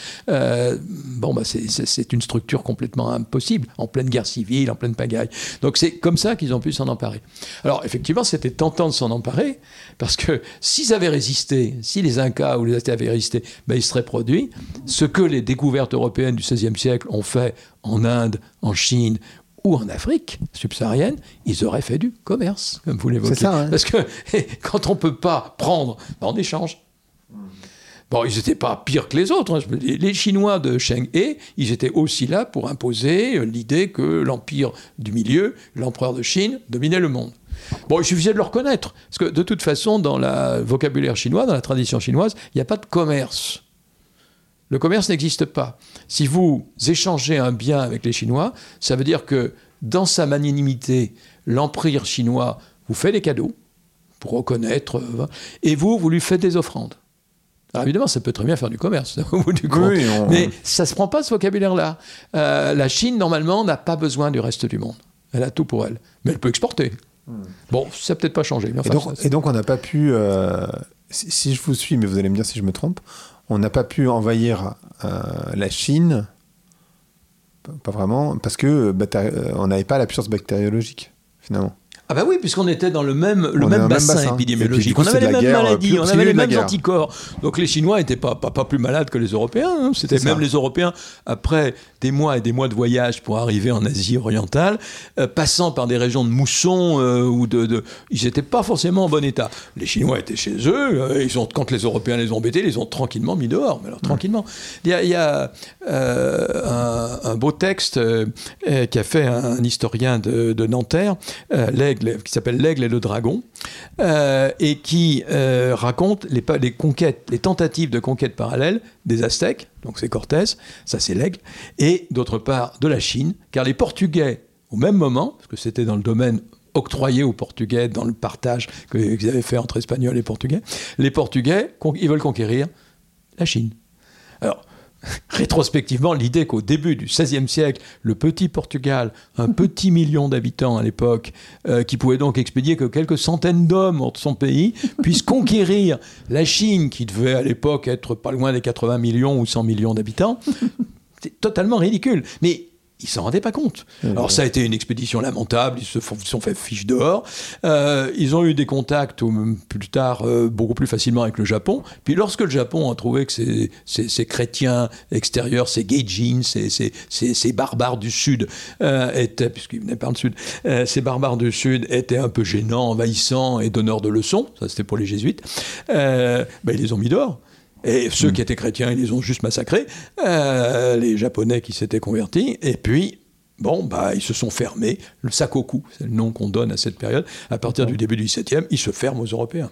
C'est une structure complètement impossible, en pleine guerre civile, en pleine pagaille. Donc, c'est comme ça qu'ils ont pu s'en emparer. Alors, effectivement, c'était tentant de s'en emparer, parce que s'ils avaient résisté, si les Incas ou les Aztèques avaient résisté, ils seraient produits. Ce que les découvertes européennes du XVIe siècle ont fait en Inde, en Chine ou en Afrique subsaharienne, ils auraient fait du commerce, comme vous l'évoquez. C'est ça, hein. Parce que quand on ne peut pas prendre, on échange. Bon, ils n'étaient pas pires que les autres. Hein. Les Chinois de Cheng He, ils étaient aussi là pour imposer l'idée que l'empire du milieu, l'empereur de Chine, dominait le monde. Bon, il suffisait de le reconnaître. Parce que de toute façon, dans le vocabulaire chinois, dans la tradition chinoise, il n'y a pas de commerce. Le commerce n'existe pas. Si vous échangez un bien avec les Chinois, ça veut dire que dans sa magnanimité, l'empire chinois vous fait des cadeaux pour reconnaître, et vous lui faites des offrandes. Alors évidemment, ça peut très bien faire du commerce, au bout du compte. Mais ça ne se prend pas, ce vocabulaire-là. La Chine, normalement, n'a pas besoin du reste du monde. Elle a tout pour elle. Mais elle peut exporter. Bon, ça n'a peut-être pas changé. Mais enfin, et donc, on n'a pas pu... si je vous suis, mais vous allez me dire si je me trompe, on n'a pas pu envahir la Chine, pas vraiment, parce que on n'avait pas la puissance bactériologique, finalement. Ah bah oui, puisqu'on était dans le même bassin épidémiologique. Coup, on avait les mêmes maladies, on avait les mêmes guerre. Anticorps. Donc les Chinois n'étaient pas plus malades que les Européens. Hein. C'était même les Européens, après des mois et des mois de voyage pour arriver en Asie orientale, passant par des régions de mousson, ils n'étaient pas forcément en bon état. Les Chinois étaient chez eux, quand les Européens les ont embêtés, ils les ont tranquillement mis dehors. Mais alors tranquillement. Il y a un beau texte qu'a fait un historien de Nanterre, qui s'appelle L'Aigle et le Dragon, et qui raconte les conquêtes, les tentatives de conquête parallèle des Aztèques, donc c'est Cortés, ça c'est l'Aigle, et d'autre part de la Chine, car les Portugais, au même moment, parce que c'était dans le domaine octroyé aux Portugais dans le partage qu'ils avaient fait entre Espagnols et Portugais, les Portugais, ils veulent conquérir la Chine. Alors, rétrospectivement, l'idée qu'au début du XVIe siècle, le petit Portugal, un petit million d'habitants à l'époque, qui pouvait donc expédier que quelques centaines d'hommes hors de son pays, puisse conquérir la Chine, qui devait à l'époque être pas loin des 80 millions ou 100 millions d'habitants, c'est totalement ridicule. Mais ils s'en rendaient pas compte. Alors ça a été une expédition lamentable, ils se sont fait fiche dehors. Ils ont eu des contacts plus tard beaucoup plus facilement avec le Japon. Puis lorsque le Japon a trouvé que ces chrétiens extérieurs, ces Gaijin, ces barbares du Sud étaient, puisqu'ils venaient par le Sud, ces barbares du Sud étaient un peu gênants, envahissants et donneurs de leçons, ça c'était pour les jésuites, ils les ont mis dehors. Et ceux qui étaient chrétiens, ils les ont juste massacrés, les Japonais qui s'étaient convertis, et puis, ils se sont fermés. Le Sakoku, c'est le nom qu'on donne à cette période. À partir du début du XVIIe, ils se ferment aux Européens.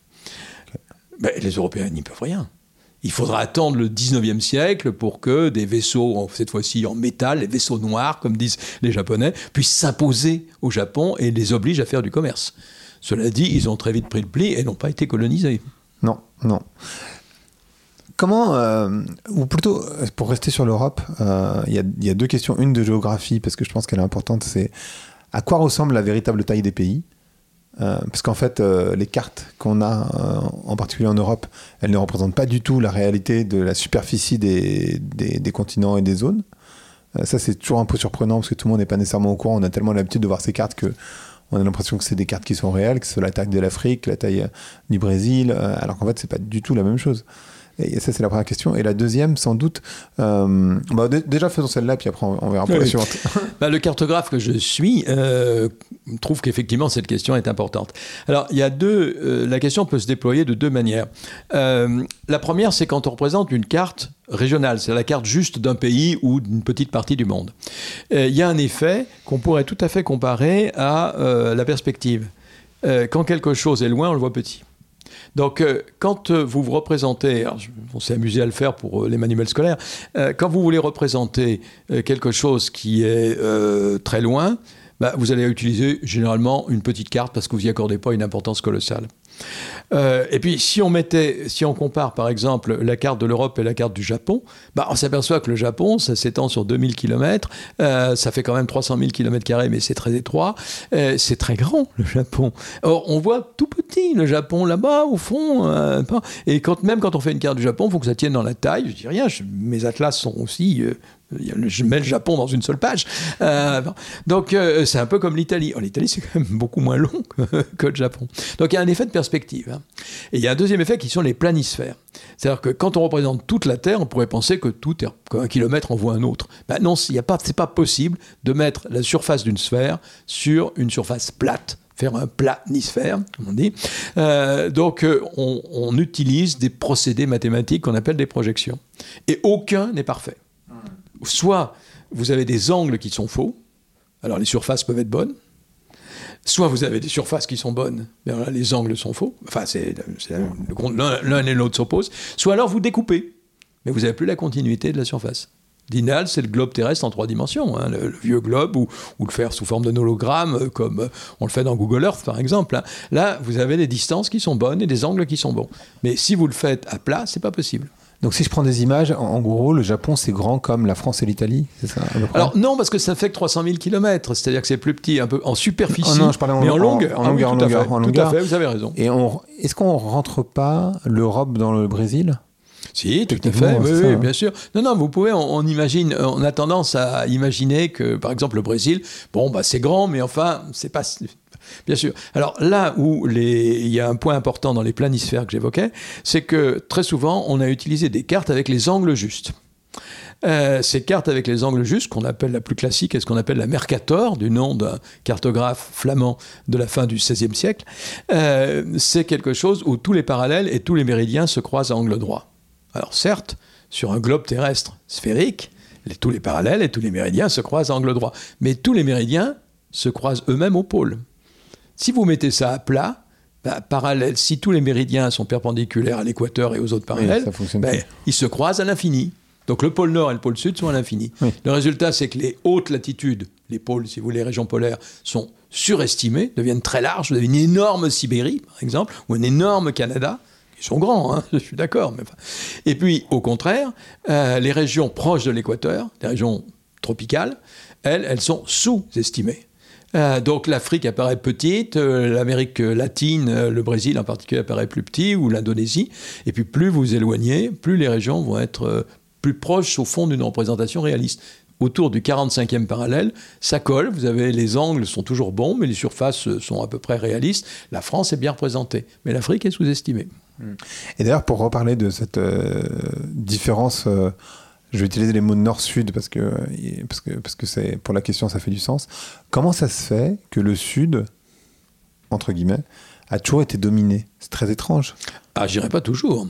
Les Européens n'y peuvent rien. Il faudra attendre le XIXe siècle pour que des vaisseaux, cette fois-ci en métal, les vaisseaux noirs, comme disent les Japonais, puissent s'imposer au Japon et les obligent à faire du commerce. Cela dit, ils ont très vite pris le pli et n'ont pas été colonisés. Non. Comment, ou plutôt, pour rester sur l'Europe, il y a deux questions. Une de géographie, parce que je pense qu'elle est importante, c'est à quoi ressemble la véritable taille des pays ? Parce qu'en fait, les cartes qu'on a, en particulier en Europe, elles ne représentent pas du tout la réalité de la superficie des continents et des zones. Ça, c'est toujours un peu surprenant, parce que tout le monde n'est pas nécessairement au courant. On a tellement l'habitude de voir ces cartes qu'on a l'impression que c'est des cartes qui sont réelles, que c'est la taille de l'Afrique, la taille du Brésil, alors qu'en fait, c'est pas du tout la même chose. Et ça, c'est la première question. Et la deuxième, sans doute... déjà, faisons celle-là, puis après, on verra pour la suivante. Le cartographe que je suis trouve qu'effectivement, cette question est importante. Alors, il y a la question peut se déployer de deux manières. La première, c'est quand on représente une carte régionale, c'est la carte juste d'un pays ou d'une petite partie du monde. Il y a un effet qu'on pourrait tout à fait comparer à la perspective. Quand quelque chose est loin, on le voit petit. Donc, quand vous vous représentez, on s'est amusé à le faire pour les manuels scolaires, quand vous voulez représenter quelque chose qui est très loin, vous allez utiliser généralement une petite carte parce que vous n'y accordez pas une importance colossale. Et puis, si on compare par exemple la carte de l'Europe et la carte du Japon, on s'aperçoit que le Japon, ça s'étend sur 2000 km, ça fait quand même 300 000 km², mais c'est très étroit, c'est très grand le Japon. Or, on voit tout petit le Japon là-bas au fond, et même quand on fait une carte du Japon, il faut que ça tienne dans la taille. Je dis rien, mes atlas sont aussi... je mets le Japon dans une seule page. Donc, c'est un peu comme l'Italie. L'Italie, c'est quand même beaucoup moins long que le Japon. Donc, il y a un effet de perspective. Et il y a un deuxième effet qui sont les planisphères. C'est-à-dire que quand on représente toute la Terre, on pourrait penser que tout est qu'un kilomètre en voit un autre. Non, c'est pas possible de mettre la surface d'une sphère sur une surface plate. Faire un planisphère, comme on dit. Donc, on utilise des procédés mathématiques qu'on appelle des projections. Et aucun n'est parfait. Soit vous avez des angles qui sont faux, alors les surfaces peuvent être bonnes, soit vous avez des surfaces qui sont bonnes, mais alors là, les angles sont faux, enfin l'un et l'autre s'opposent, soit alors vous découpez, mais vous n'avez plus la continuité de la surface. L'idéal, c'est le globe terrestre en 3 dimensions, le vieux globe, ou le faire sous forme d'un hologramme, comme on le fait dans Google Earth, par exemple. Là, vous avez des distances qui sont bonnes et des angles qui sont bons. Mais si vous le faites à plat, c'est pas possible. Donc si je prends des images, en gros, le Japon, c'est grand comme la France et l'Italie, c'est ça à peu près ? Alors non, parce que ça fait que 300 000 km, c'est-à-dire que c'est plus petit, un peu en superficie, non, je parlais mais en longueur. En longueur. Tout à fait, vous avez raison. Et est-ce qu'on ne rentre pas l'Europe dans le Brésil ? Si, tout à fait, oui, bien sûr. Non, vous pouvez, on imagine, on a tendance à imaginer que, par exemple, le Brésil, c'est grand, mais enfin, c'est pas... Bien sûr. Alors là où il y a un point important dans les planisphères que j'évoquais, c'est que très souvent, on a utilisé des cartes avec les angles justes. Ces cartes avec les angles justes, qu'on appelle la plus classique, est ce qu'on appelle la Mercator, du nom d'un cartographe flamand de la fin du XVIe siècle, c'est quelque chose où tous les parallèles et tous les méridiens se croisent à angle droit. Alors certes, sur un globe terrestre sphérique, tous les parallèles et tous les méridiens se croisent à angle droit, mais tous les méridiens se croisent eux-mêmes au pôle. Si vous mettez ça à plat, parallèle, si tous les méridiens sont perpendiculaires à l'équateur et aux autres parallèles, ils se croisent à l'infini. Donc le pôle Nord et le pôle Sud sont à l'infini. Oui. Le résultat, c'est que les hautes latitudes, les pôles, si vous voulez, les régions polaires, sont surestimées, deviennent très larges. Vous avez une énorme Sibérie, par exemple, ou un énorme Canada. Ils sont grands, je suis d'accord. Et puis, au contraire, les régions proches de l'équateur, les régions tropicales, elles sont sous-estimées. Donc l'Afrique apparaît petite, l'Amérique latine, le Brésil en particulier apparaît plus petit, ou l'Indonésie. Et puis plus vous éloignez, plus les régions vont être plus proches au fond d'une représentation réaliste. autour du 45e parallèle, ça colle, vous avez les angles sont toujours bons, mais les surfaces sont à peu près réalistes. La France est bien représentée, mais l'Afrique est sous-estimée. Et d'ailleurs, pour reparler de cette différence, je vais utiliser les mots nord-sud parce que c'est, pour la question, ça fait du sens. Comment ça se fait que le sud, entre guillemets, a toujours été dominé? C'est très étrange. Ah, je dirais pas toujours.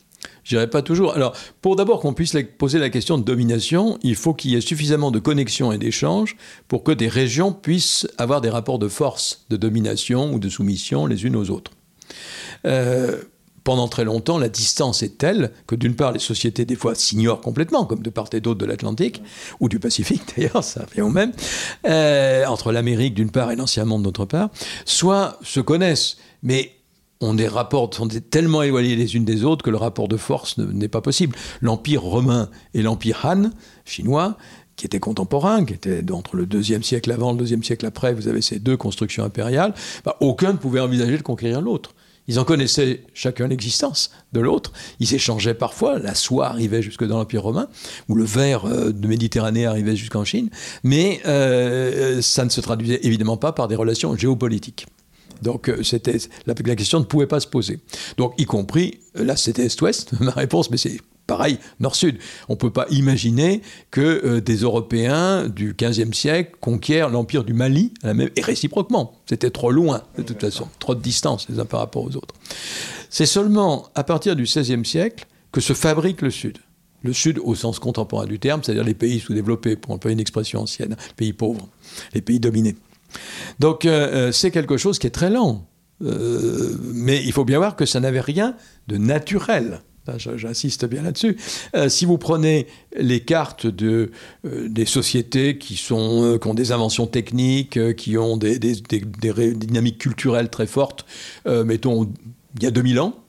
Alors, pour d'abord qu'on puisse poser la question de domination, il faut qu'il y ait suffisamment de connexions et d'échanges pour que des régions puissent avoir des rapports de force, de domination ou de soumission les unes aux autres. Pendant très longtemps, la distance est telle que d'une part, les sociétés des fois s'ignorent complètement, comme de part et d'autre de l'Atlantique, ou du Pacifique d'ailleurs, ça revient au même, entre l'Amérique d'une part et l'Ancien Monde d'autre part, soit se connaissent, mais ont des rapports sont tellement éloignés les unes des autres que le rapport de force n'est pas possible. L'Empire romain et l'Empire Han, chinois, qui étaient contemporains, qui étaient entre le IIe siècle avant, le IIe siècle après, vous avez ces deux constructions impériales, aucun ne pouvait envisager de conquérir l'autre. Ils en connaissaient chacun l'existence de l'autre. Ils échangeaient parfois. La soie arrivait jusque dans l'Empire romain, ou le verre de Méditerranée arrivait jusqu'en Chine. Mais ça ne se traduisait évidemment pas par des relations géopolitiques. Donc la question ne pouvait pas se poser. Donc y compris, là c'était Est-Ouest, ma réponse, mais c'est pareil, Nord-Sud. On ne peut pas imaginer que des Européens du XVe siècle conquièrent l'empire du Mali, et réciproquement. C'était trop loin, de toute façon. Trop de distance les uns par rapport aux autres. C'est seulement à partir du XVIe siècle que se fabrique le Sud. Le Sud au sens contemporain du terme, c'est-à-dire les pays sous-développés, pour employer une expression ancienne, les pays pauvres, les pays dominés. Donc c'est quelque chose qui est très lent. Mais il faut bien voir que ça n'avait rien de naturel. J'insiste bien là-dessus. Si vous prenez les cartes des sociétés qui ont des inventions techniques, qui ont des dynamiques culturelles très fortes, mettons il y a 2000 ans,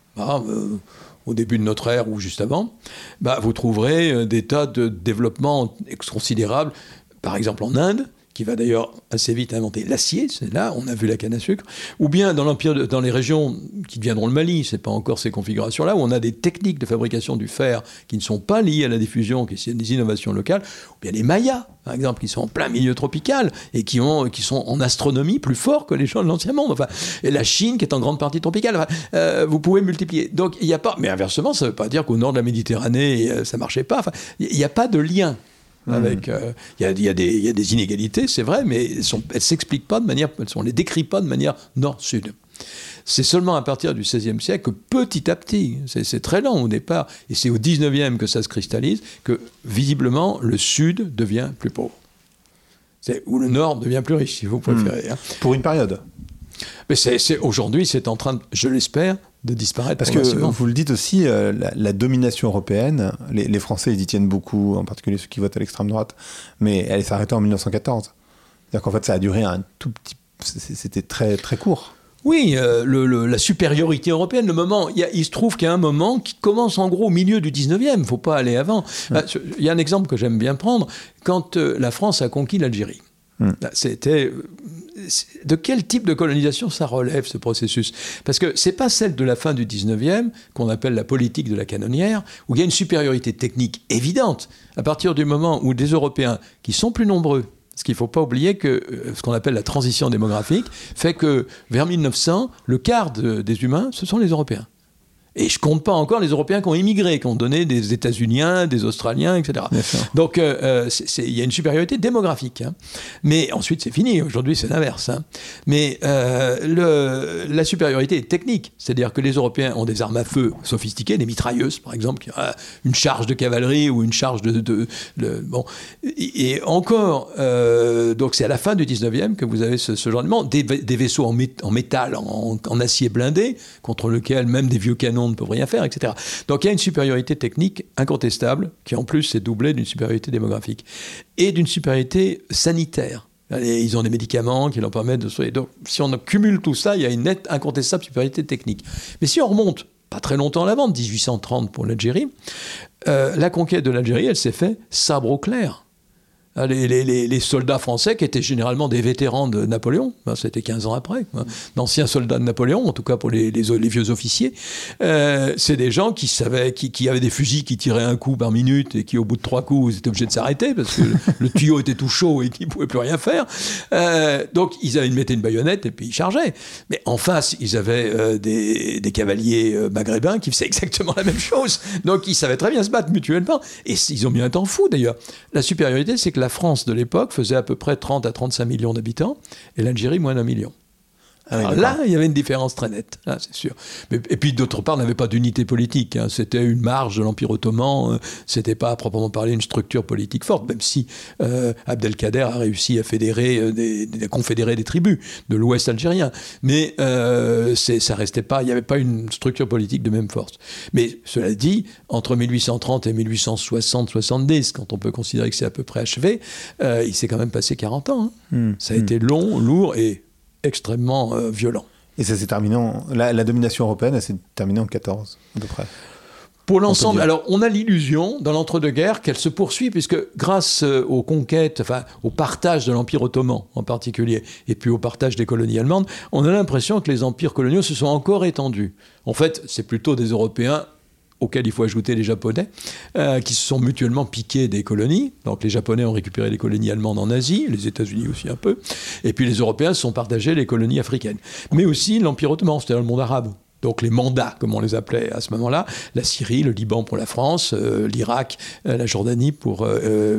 au début de notre ère ou juste avant, vous trouverez des tas de développements considérables, par exemple en Inde, qui va d'ailleurs assez vite inventer l'acier, c'est là, on a vu la canne à sucre, ou bien dans les régions qui deviendront le Mali, c'est pas encore ces configurations-là, où on a des techniques de fabrication du fer qui ne sont pas liées à la diffusion, qui sont des innovations locales, ou bien les Mayas, par exemple, qui sont en plein milieu tropical, et qui sont en astronomie plus forts que les gens de l'Ancien Monde, et la Chine qui est en grande partie tropicale, vous pouvez multiplier. Donc il n'y a pas, mais inversement, ça ne veut pas dire qu'au nord de la Méditerranée, ça ne marchait pas, il n'y a pas de lien. Il y a des inégalités, c'est vrai, mais elles s'expliquent pas de manière, on les décrit pas de manière nord-sud. C'est seulement à partir du XVIe siècle que petit à petit, c'est très lent au départ, et c'est au XIXe que ça se cristallise, que visiblement le sud devient plus pauvre. Ou le nord devient plus riche, si vous préférez. Pour une période. Mais aujourd'hui, c'est en train, je l'espère, de disparaître. Parce que vous le dites aussi, la domination européenne, les Français ils y tiennent beaucoup, en particulier ceux qui votent à l'extrême droite, mais elle s'est arrêtée en 1914. C'est-à-dire qu'en fait, ça a duré un tout petit... C'était très, très court. Oui, la supériorité européenne, le moment, il se trouve qu'il y a un moment qui commence en gros au milieu du 19e, il ne faut pas aller avant. Il y a un exemple que j'aime bien prendre, quand la France a conquis l'Algérie. C'était... De quel type de colonisation ça relève, ce processus? Parce que ce n'est pas celle de la fin du 19e, qu'on appelle la politique de la canonnière, où il y a une supériorité technique évidente, à partir du moment où des Européens, qui sont plus nombreux, parce qu'il ne faut pas oublier que ce qu'on appelle la transition démographique, fait que vers 1900, le quart des humains, ce sont les Européens. Et je ne compte pas encore les Européens qui ont immigré, qui ont donné des États-Uniens, des Australiens, etc. Donc, il y a une supériorité démographique. Mais ensuite, c'est fini. Aujourd'hui, c'est l'inverse. Mais la supériorité est technique. C'est-à-dire que les Européens ont des armes à feu sophistiquées, des mitrailleuses, par exemple, qui ont une charge de cavalerie ou une charge bon. Et encore, donc c'est à la fin du 19e que vous avez ce genre de des vaisseaux en métal, en acier blindé, contre lequel même des vieux canons ne peuvent rien faire, etc. Donc il y a une supériorité technique incontestable, qui en plus est doublée d'une supériorité démographique, et d'une supériorité sanitaire. Ils ont des médicaments qui leur permettent de soigner. Donc si on cumule tout ça, il y a une nette, incontestable supériorité technique. Mais si on remonte pas très longtemps en avant, 1830 pour l'Algérie, la conquête de l'Algérie, elle s'est faite sabre au clair. Les soldats français qui étaient généralement des vétérans de Napoléon, c'était 15 ans après, d'anciens soldats de Napoléon, en tout cas pour les vieux officiers, c'est des gens qui savaient, qui avaient des fusils qui tiraient un coup par minute et qui au bout de 3 coups ils étaient obligés de s'arrêter parce que le tuyau était tout chaud et qu'ils ne pouvaient plus rien faire. Donc ils mettaient une baïonnette et puis ils chargeaient. Mais en face, ils avaient des cavaliers maghrébins qui faisaient exactement la même chose. Donc ils savaient très bien se battre mutuellement. Et ils ont mis un temps fou d'ailleurs. La supériorité, c'est que la France de l'époque faisait à peu près 30 à 35 millions d'habitants et l'Algérie moins d'1 million. Alors là, il y avait une différence très nette, là, c'est sûr. Et puis, d'autre part, on n'avait pas d'unité politique. C'était une marge de l'Empire ottoman. C'était pas, à proprement parler, une structure politique forte, même si Abdelkader a réussi à confédérer des tribus de l'Ouest algérien. Mais ça restait pas. Il n'y avait pas une structure politique de même force. Mais cela dit, entre 1830 et 1860-70, quand on peut considérer que c'est à peu près achevé, il s'est quand même passé 40 ans. Ça a été long, lourd et extrêmement violent. Et ça s'est terminé la domination européenne, elle s'est terminée en 14, à peu près. Pour l'ensemble, alors on a l'illusion dans l'entre-deux-guerres qu'elle se poursuit, puisque grâce aux conquêtes, enfin au partage de l'Empire ottoman en particulier, et puis au partage des colonies allemandes, on a l'impression que les empires coloniaux se sont encore étendus. En fait, c'est plutôt des Européens, auxquels il faut ajouter les Japonais, qui se sont mutuellement piqués des colonies. Donc les Japonais ont récupéré les colonies allemandes en Asie, les États-Unis aussi un peu, et puis les Européens se sont partagés les colonies africaines. Mais aussi l'Empire ottoman, c'est-à-dire le monde arabe. Donc les mandats, comme on les appelait à ce moment-là, la Syrie, le Liban pour la France, l'Irak, la Jordanie pour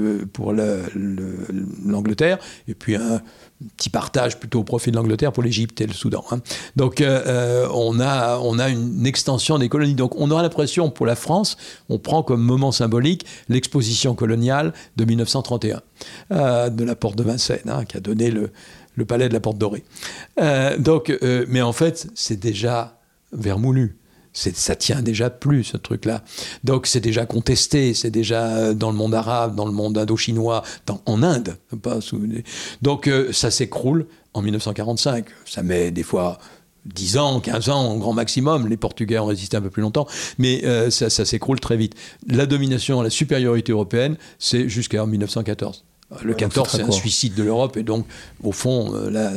l'Angleterre, et puis un petit partage plutôt au profit de l'Angleterre pour l'Égypte et le Soudan. Donc on a une extension des colonies. Donc on aura l'impression, pour la France, on prend comme moment symbolique l'exposition coloniale de 1931, de la Porte de Vincennes, qui a donné le palais de la Porte Dorée. Mais en fait, c'est déjà vermoulu. Ça tient déjà plus, ce truc-là. Donc c'est déjà contesté, c'est déjà dans le monde arabe, dans le monde indo-chinois, en Inde. Donc ça s'écroule en 1945. Ça met des fois 10 ans, 15 ans, en grand maximum. Les Portugais ont résisté un peu plus longtemps, mais ça s'écroule très vite. La domination, la supériorité européenne, c'est jusqu'en 1914. Le 14, c'est un suicide de l'Europe et donc, au fond,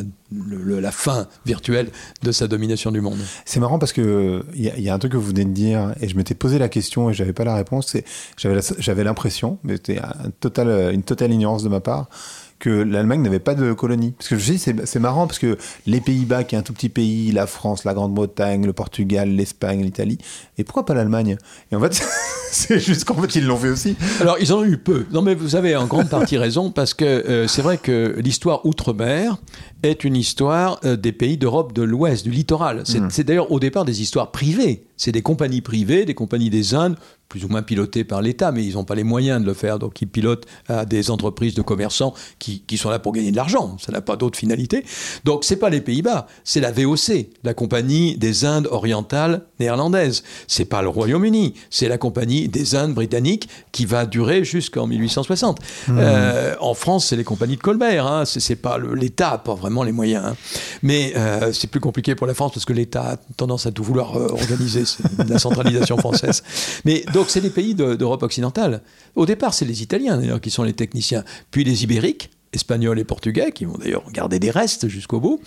la fin virtuelle de sa domination du monde. C'est marrant parce qu'il y a un truc que vous venez de dire et je m'étais posé la question et je n'avais pas la réponse. J'avais l'impression, mais c'était une totale ignorance de ma part, que l'Allemagne n'avait pas de colonie. Parce que je me dis, c'est marrant parce que les Pays-Bas, qui est un tout petit pays, la France, la Grande-Bretagne, le Portugal, l'Espagne, l'Italie, et pourquoi pas l'Allemagne ? Et en fait, c'est juste qu'en fait, ils l'ont fait aussi. Alors, ils en ont eu peu. Non, mais vous avez en grande partie raison, parce que c'est vrai que l'histoire outre-mer est une histoire des pays d'Europe de l'Ouest, du littoral. C'est d'ailleurs au départ des histoires privées. C'est des compagnies privées, des compagnies des Indes, plus ou moins pilotées par l'État, mais ils n'ont pas les moyens de le faire. Donc ils pilotent des entreprises de commerçants qui sont là pour gagner de l'argent. Ça n'a pas d'autre finalité. Donc c'est pas les Pays-Bas, c'est la VOC, la Compagnie des Indes orientales néerlandaises. C'est pas le Royaume-Uni, c'est la Compagnie des Indes britanniques qui va durer jusqu'en 1860. En France, c'est les compagnies de Colbert. C'est pas l'État n'a pas vraiment les moyens. Mais c'est plus compliqué pour la France parce que l'État a tendance à tout vouloir organiser. C'est la centralisation française. Mais donc, c'est les pays d'Europe occidentale. Au départ, c'est les Italiens, d'ailleurs, qui sont les techniciens. Puis les Ibériques, Espagnols et Portugais, qui vont d'ailleurs garder des restes jusqu'au bout.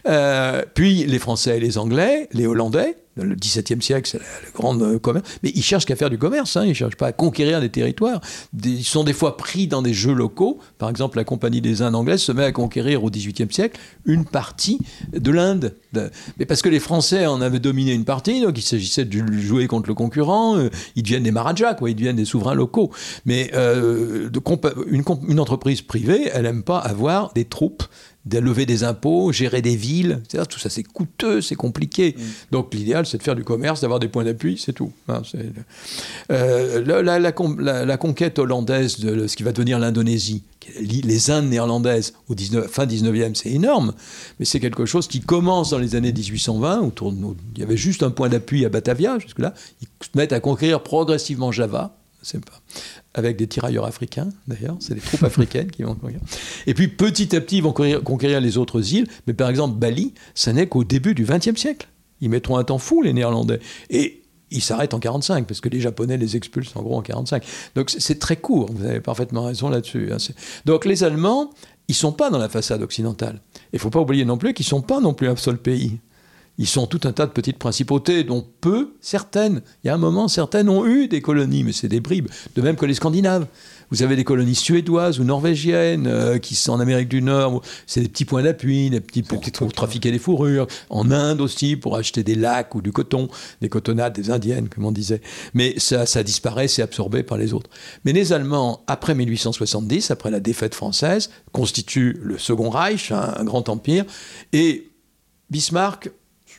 Puis les Français et les Anglais, les Hollandais. Le XVIIe siècle, c'est le grand commerce. Mais ils cherchent qu'à faire du commerce. Ils ne cherchent pas à conquérir des territoires. Ils sont des fois pris dans des jeux locaux. Par exemple, la Compagnie des Indes anglaises se met à conquérir au XVIIIe siècle une partie de l'Inde. Mais parce que les Français en avaient dominé une partie, donc il s'agissait de jouer contre le concurrent. Ils deviennent des maharajas, ils deviennent des souverains locaux. Mais une entreprise privée, elle n'aime pas avoir des troupes, de lever des impôts, gérer des villes, etc. Tout ça, c'est coûteux, c'est compliqué. Donc, l'idéal, c'est de faire du commerce, d'avoir des points d'appui, c'est tout. La conquête hollandaise de ce qui va devenir l'Indonésie, les Indes néerlandaises, fin 19e, c'est énorme, mais c'est quelque chose qui commence dans les années 1820, il y avait juste un point d'appui à Batavia, jusque-là. Ils se mettent à conquérir progressivement Java, avec des tirailleurs africains, d'ailleurs, c'est des troupes africaines qui vont conquérir. Et puis petit à petit, ils vont conquérir les autres îles, mais par exemple Bali, ça n'est qu'au début du XXe siècle. Ils mettront un temps fou, les Néerlandais. Et ils s'arrêtent en 45, parce que les Japonais les expulsent en gros en 45. Donc c'est très court, vous avez parfaitement raison là-dessus. Hein. Donc les Allemands, ils ne sont pas dans la façade occidentale. Il ne faut pas oublier non plus qu'ils ne sont pas non plus un seul pays. Ils sont tout un tas de petites principautés, dont certaines, il y a un moment, certaines ont eu des colonies, mais c'est des bribes, de même que les Scandinaves. Vous avez des colonies suédoises ou norvégiennes qui sont en Amérique du Nord. C'est des petits points d'appui, des petits pour trafiquer des fourrures. En Inde aussi, pour acheter des lacs ou du coton, des cotonnades, des indiennes, comme on disait. Mais ça disparaît, c'est absorbé par les autres. Mais les Allemands, après 1870, après la défaite française, constituent le Second Reich, un grand empire. Et Bismarck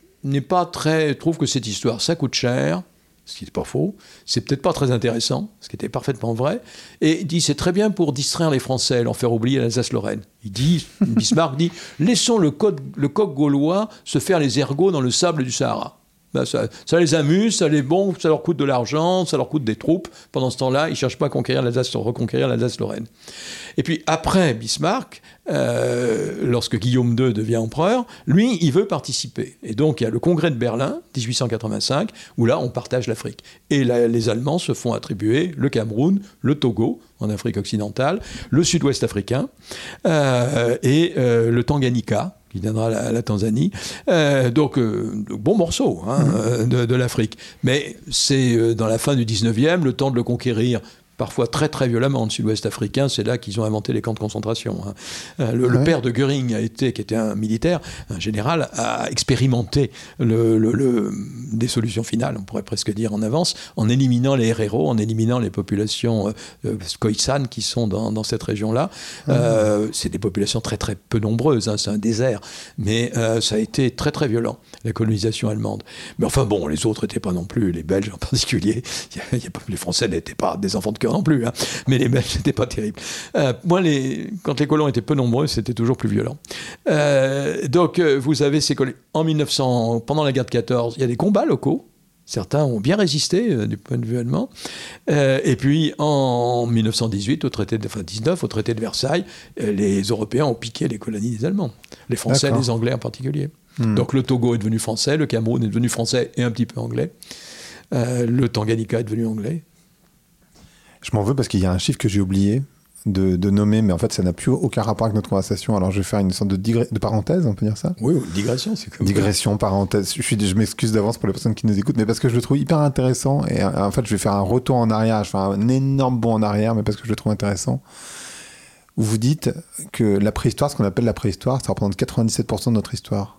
trouve que cette histoire, ça coûte cher. Ce qui n'est pas faux, c'est peut-être pas très intéressant, ce qui était parfaitement vrai, et il dit c'est très bien pour distraire les Français, leur faire oublier l'Alsace-Lorraine. Bismarck dit, laissons le coq gaulois se faire les ergots dans le sable du Sahara. Ben ça les amuse, ça leur coûte de l'argent, ça leur coûte des troupes. Pendant ce temps-là, ils ne cherchent pas à reconquérir l'Alsace-Lorraine. Et puis après Bismarck, lorsque Guillaume II devient empereur, lui, il veut participer. Et donc il y a le congrès de Berlin, 1885, où là, on partage l'Afrique. Et les Allemands se font attribuer le Cameroun, le Togo, en Afrique occidentale, le sud-ouest africain, et le Tanganyika, qui viendra à la Tanzanie. Donc, bon morceau de l'Afrique. Mais c'est dans la fin du 19e, le temps de le conquérir, parfois très très violemment, de sud-ouest africain, c'est là qu'ils ont inventé les camps de concentration. Le père de Göring, qui était un militaire, un général, a expérimenté des solutions finales, on pourrait presque dire en avance, en éliminant les héros, en éliminant les populations Khoisan qui sont dans cette région-là. C'est des populations très très peu nombreuses, c'est un désert, mais ça a été très très violent, la colonisation allemande. Mais enfin bon, les autres n'étaient pas non plus, les Belges en particulier, les Français n'étaient pas des enfants de cœur non plus, mais les Belges n'étaient pas terribles. Quand les colons étaient peu nombreux, c'était toujours plus violent. Donc vous avez ces colons. En 1900, pendant la guerre de 14, il y a des combats locaux. Certains ont bien résisté du point de vue allemand. Et puis en 1918, au traité de Versailles, les Européens ont piqué les colonies des Allemands. Les Français, les Anglais en particulier. Donc le Togo est devenu français, le Cameroun est devenu français et un petit peu anglais. Le Tanganyika est devenu anglais. Je m'en veux parce qu'il y a un chiffre que j'ai oublié de nommer, mais en fait, ça n'a plus aucun rapport avec notre conversation. Alors, je vais faire une sorte de parenthèse, on peut dire ça ? Oui, digression, c'est comme digression, parenthèse. Je m'excuse d'avance pour les personnes qui nous écoutent, mais parce que je le trouve hyper intéressant. Et en fait, je vais faire un retour en arrière. Je vais faire un énorme bond en arrière, mais parce que je le trouve intéressant. Où vous dites que la préhistoire, ce qu'on appelle la préhistoire, ça représente 97% de notre histoire.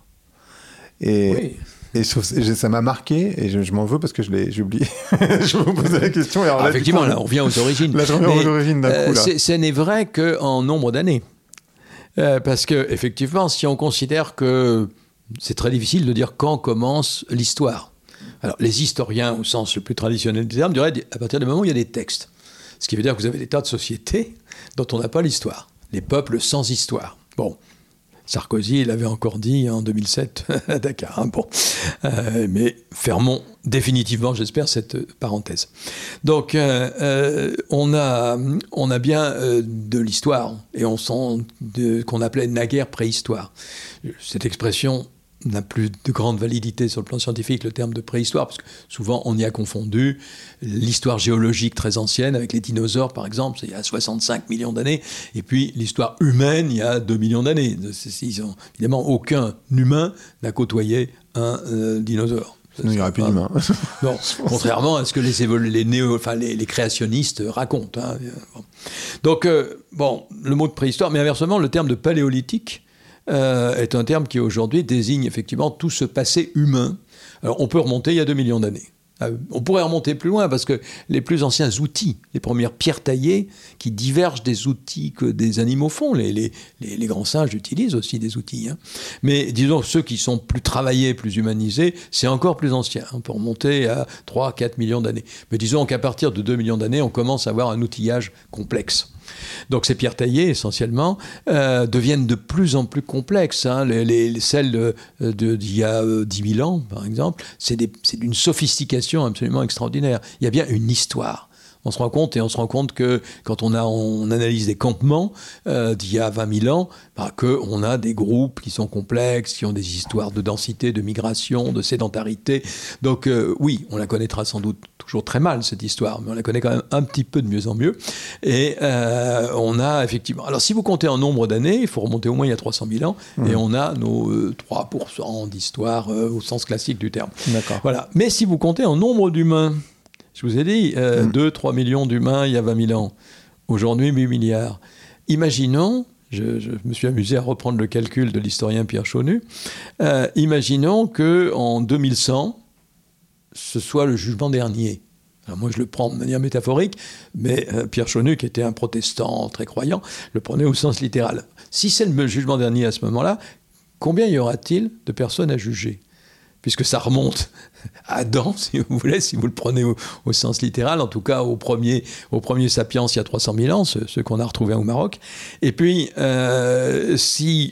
Et ça m'a marqué, et je m'en veux parce que j'ai oublié. Je vais vous poser la question. Et alors, effectivement, là, on revient aux origines. Là, je reviens aux origines d'un coup. Ce n'est vrai qu'en nombre d'années. Parce que, effectivement, si on considère que c'est très difficile de dire quand commence l'histoire. Alors, les historiens, au sens le plus traditionnel du terme, diraient à partir du moment où il y a des textes. Ce qui veut dire que vous avez des tas de sociétés dont on n'a pas l'histoire. Les peuples sans histoire. Bon. Sarkozy, il avait encore dit en 2007 à Dakar. Mais fermons définitivement, j'espère, cette parenthèse. Donc, on a bien de l'histoire, et on sent qu'on appelait naguère préhistoire. Cette expression n'a plus de grande validité sur le plan scientifique, le terme de préhistoire, parce que souvent on y a confondu l'histoire géologique très ancienne avec les dinosaures, par exemple, il y a 65 millions d'années, et puis l'histoire humaine, il y a 2 millions d'années. Évidemment, aucun humain n'a côtoyé un dinosaure. Il n'y aurait plus d'humains. Non, contrairement à ce que les créationnistes racontent. Donc, le mot de préhistoire, mais inversement, le terme de paléolithique est un terme qui aujourd'hui désigne effectivement tout ce passé humain. Alors on peut remonter il y a 2 millions d'années. On pourrait remonter plus loin parce que les plus anciens outils, les premières pierres taillées qui divergent des outils que des animaux font, les grands singes utilisent aussi des outils. Mais disons ceux qui sont plus travaillés, plus humanisés, c'est encore plus ancien. On peut remonter à 3-4 millions d'années. Mais disons qu'à partir de 2 millions d'années, on commence à avoir un outillage complexe. Donc ces pierres taillées, essentiellement, deviennent de plus en plus complexes. Celles d'il y a 10 000 ans, par exemple, c'est d'une sophistication absolument extraordinaire. Il y a bien une histoire On se rend compte que quand on analyse des campements d'il y a 20 000 ans, qu'on a des groupes qui sont complexes, qui ont des histoires de densité, de migration, de sédentarité. Donc oui, on la connaîtra sans doute toujours très mal, cette histoire, mais on la connaît quand même un petit peu de mieux en mieux. Et on a effectivement... Alors si vous comptez en nombre d'années, il faut remonter au moins il y a 300 000 ans, et on a nos 3% d'histoire au sens classique du terme. D'accord. Voilà. Mais si vous comptez en nombre d'humains, je vous ai dit, 2-3 millions d'humains il y a 20 000 ans. Aujourd'hui, 8 milliards. Imaginons, je me suis amusé à reprendre le calcul de l'historien Pierre Chaunu, imaginons qu'en 2100, ce soit le jugement dernier. Alors moi, je le prends de manière métaphorique, mais Pierre Chaunu, qui était un protestant très croyant, le prenait au sens littéral. Si c'est le jugement dernier à ce moment-là, combien y aura-t-il de personnes à juger ? Puisque ça remonte à Adam, si vous voulez, si vous le prenez au sens littéral, en tout cas au premier sapiens il y a 300 000 ans, ceux qu'on a retrouvés au Maroc. Et puis, si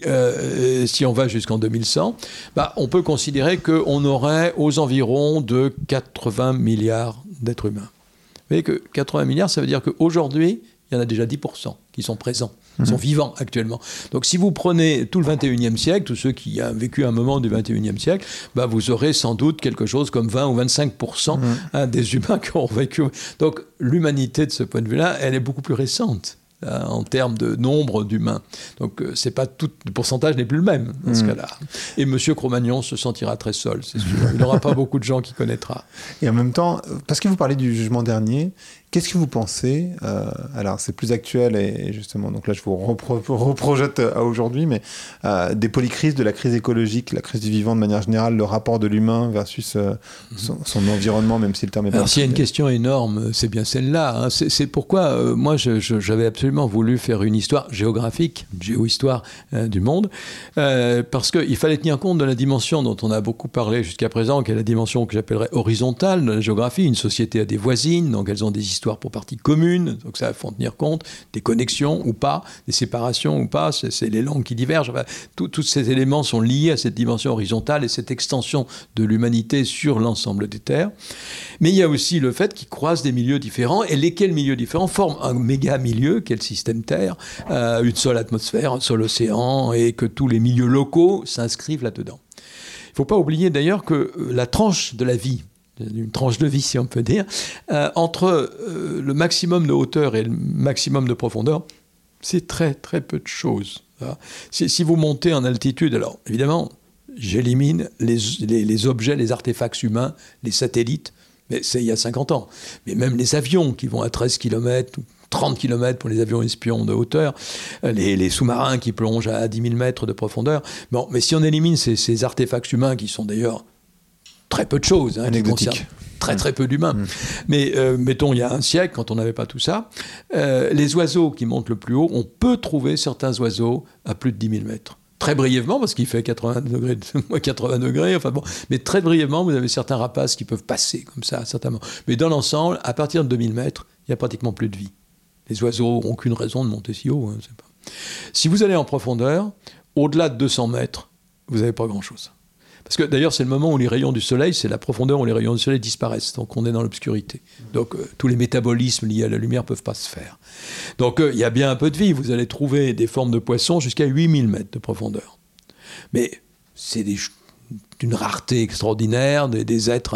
on va jusqu'en 2100, on peut considérer qu'on aurait aux environs de 80 milliards d'êtres humains. Vous voyez que 80 milliards, ça veut dire qu'aujourd'hui, il y en a déjà 10% qui sont présents, qui sont vivants actuellement. Donc si vous prenez tout le 21e siècle, tous ceux qui ont vécu un moment du 21e siècle, vous aurez sans doute quelque chose comme 20 ou 25% des humains qui ont vécu. Donc l'humanité, de ce point de vue-là, elle est beaucoup plus récente en termes de nombre d'humains. Donc c'est pas tout, le pourcentage n'est plus le même dans ce cas-là. Et M. Cro-Magnon se sentira très seul, c'est sûr. Il n'aura pas beaucoup de gens qui connaîtra. Et en même temps, parce que vous parlez du jugement dernier, qu'est-ce que vous pensez alors c'est plus actuel et justement, donc là je vous reprojette à aujourd'hui, mais des polycrises, de la crise écologique, la crise du vivant de manière générale, le rapport de l'humain versus son environnement, même si le terme est pas... Alors s'il y a une question énorme, c'est bien celle-là. Hein. C'est pourquoi moi j'avais absolument voulu faire une histoire géographique, géohistoire du monde, parce qu'il fallait tenir compte de la dimension dont on a beaucoup parlé jusqu'à présent, qui est la dimension que j'appellerais horizontale de la géographie. Une société a des voisines, donc elles ont des histoires pour partie commune, donc ça, il faut en tenir compte, des connexions ou pas, des séparations ou pas, c'est les langues qui divergent. Enfin, tous ces éléments sont liés à cette dimension horizontale et cette extension de l'humanité sur l'ensemble des terres. Mais il y a aussi le fait qu'ils croisent des milieux différents, et lesquels milieux différents forment un méga milieu, qui est le système Terre, une seule atmosphère, un seul océan, et que tous les milieux locaux s'inscrivent là-dedans. Il ne faut pas oublier d'ailleurs que la tranche de la vie, une tranche de vie, si on peut dire, entre le maximum de hauteur et le maximum de profondeur, c'est très très peu de choses. Si vous montez en altitude, alors évidemment, j'élimine les objets, les artefacts humains, les satellites, mais c'est il y a 50 ans. Mais même les avions qui vont à 13 km ou 30 km pour les avions espions de hauteur, les sous-marins qui plongent à 10 000 mètres de profondeur. Bon, mais si on élimine ces artefacts humains qui sont d'ailleurs très peu de choses, qui concernent très très peu d'humains. Mais mettons, il y a un siècle, quand on n'avait pas tout ça, les oiseaux qui montent le plus haut, on peut trouver certains oiseaux à plus de 10 000 mètres. Très brièvement, parce qu'il fait 80 degrés, enfin bon, mais très brièvement, vous avez certains rapaces qui peuvent passer comme ça, certainement. Mais dans l'ensemble, à partir de 2000 mètres, il n'y a pratiquement plus de vie. Les oiseaux n'ont aucune raison de monter si haut. Si vous allez en profondeur, au-delà de 200 mètres, vous n'avez pas grand-chose. Parce que d'ailleurs, c'est le moment où les rayons du soleil, c'est la profondeur où les rayons du soleil disparaissent. Donc on est dans l'obscurité. Donc tous les métabolismes liés à la lumière ne peuvent pas se faire. Donc il y a bien un peu de vie. Vous allez trouver des formes de poissons jusqu'à 8000 mètres de profondeur. Mais c'est d'une rareté extraordinaire, des êtres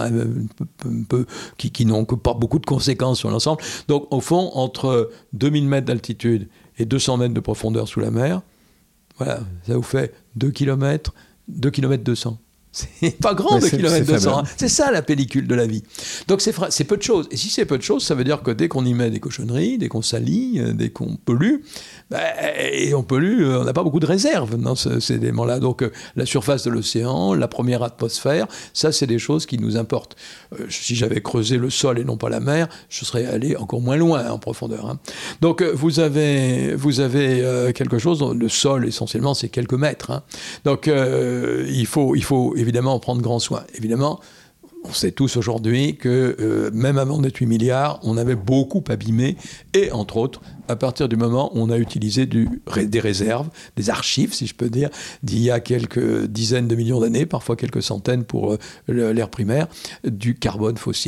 qui n'ont pas beaucoup de conséquences sur l'ensemble. Donc au fond, entre 2000 mètres d'altitude et 200 mètres de profondeur sous la mer, voilà, ça vous fait 2 km 200. C'est pas grand, 2 km 200. C'est ça la pellicule de la vie. Donc c'est peu de choses. Et si c'est peu de choses, ça veut dire que dès qu'on y met des cochonneries, dès qu'on salit, dès qu'on pollue, et on pollue, on n'a pas beaucoup de réserves dans ces éléments-là. Donc la surface de l'océan, la première atmosphère, ça c'est des choses qui nous importent. Si j'avais creusé le sol et non pas la mer, je serais allé encore moins loin en profondeur. Donc vous avez quelque chose, le sol essentiellement c'est quelques mètres. Donc il faut évidemment en prendre grand soin. Évidemment, on sait tous aujourd'hui que même avant d'être 8 milliards, on avait beaucoup abîmé, et entre autres, à partir du moment où on a utilisé des réserves, des archives, si je peux dire, d'il y a quelques dizaines de millions d'années, parfois quelques centaines pour l'ère primaire, du carbone fossile.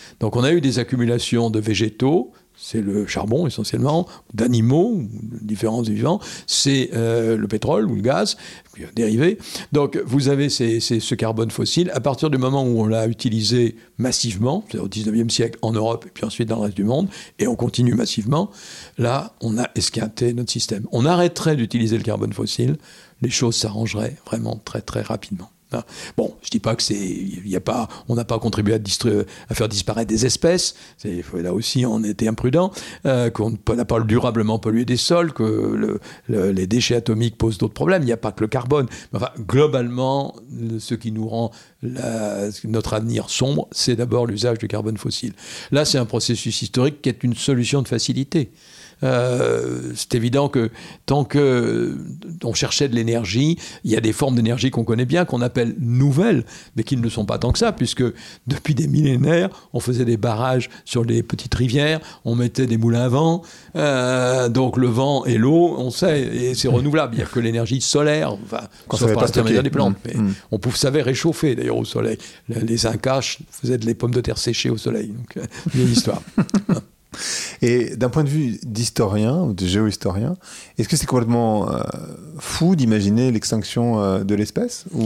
Donc on a eu des accumulations de végétaux, c'est le charbon essentiellement, d'animaux, différents vivants, c'est le pétrole ou le gaz, puis dérivé. Donc vous avez ce carbone fossile. À partir du moment où on l'a utilisé massivement, c'est au 19e siècle en Europe et puis ensuite dans le reste du monde, et on continue massivement, là on a esquinté notre système. On arrêterait d'utiliser le carbone fossile, les choses s'arrangeraient vraiment très très rapidement. Bon, je ne dis pas que on n'a pas contribué à faire disparaître des espèces. Là aussi, on était imprudent. Qu'on n'a pas durablement pollué des sols, que les déchets atomiques posent d'autres problèmes. Il n'y a pas que le carbone. Enfin, globalement, ce qui nous rend notre avenir sombre, c'est d'abord l'usage du carbone fossile. Là, c'est un processus historique qui est une solution de facilité. C'est évident que tant qu'on cherchait de l'énergie, il y a des formes d'énergie qu'on connaît bien, qu'on appelle nouvelles, mais qui ne le sont pas tant que ça, puisque depuis des millénaires, on faisait des barrages sur les petites rivières, on mettait des moulins à vent, donc le vent et l'eau, on sait, et c'est renouvelable. Il n'y a que l'énergie solaire, enfin, sauf par l'intermédiaire des plantes. Mais on savait réchauffer d'ailleurs au soleil. Les Incas faisaient des pommes de terre séchées au soleil, donc vieille histoire. Et d'un point de vue d'historien ou de géohistorien, est-ce que c'est complètement fou d'imaginer l'extinction de l'espèce ou...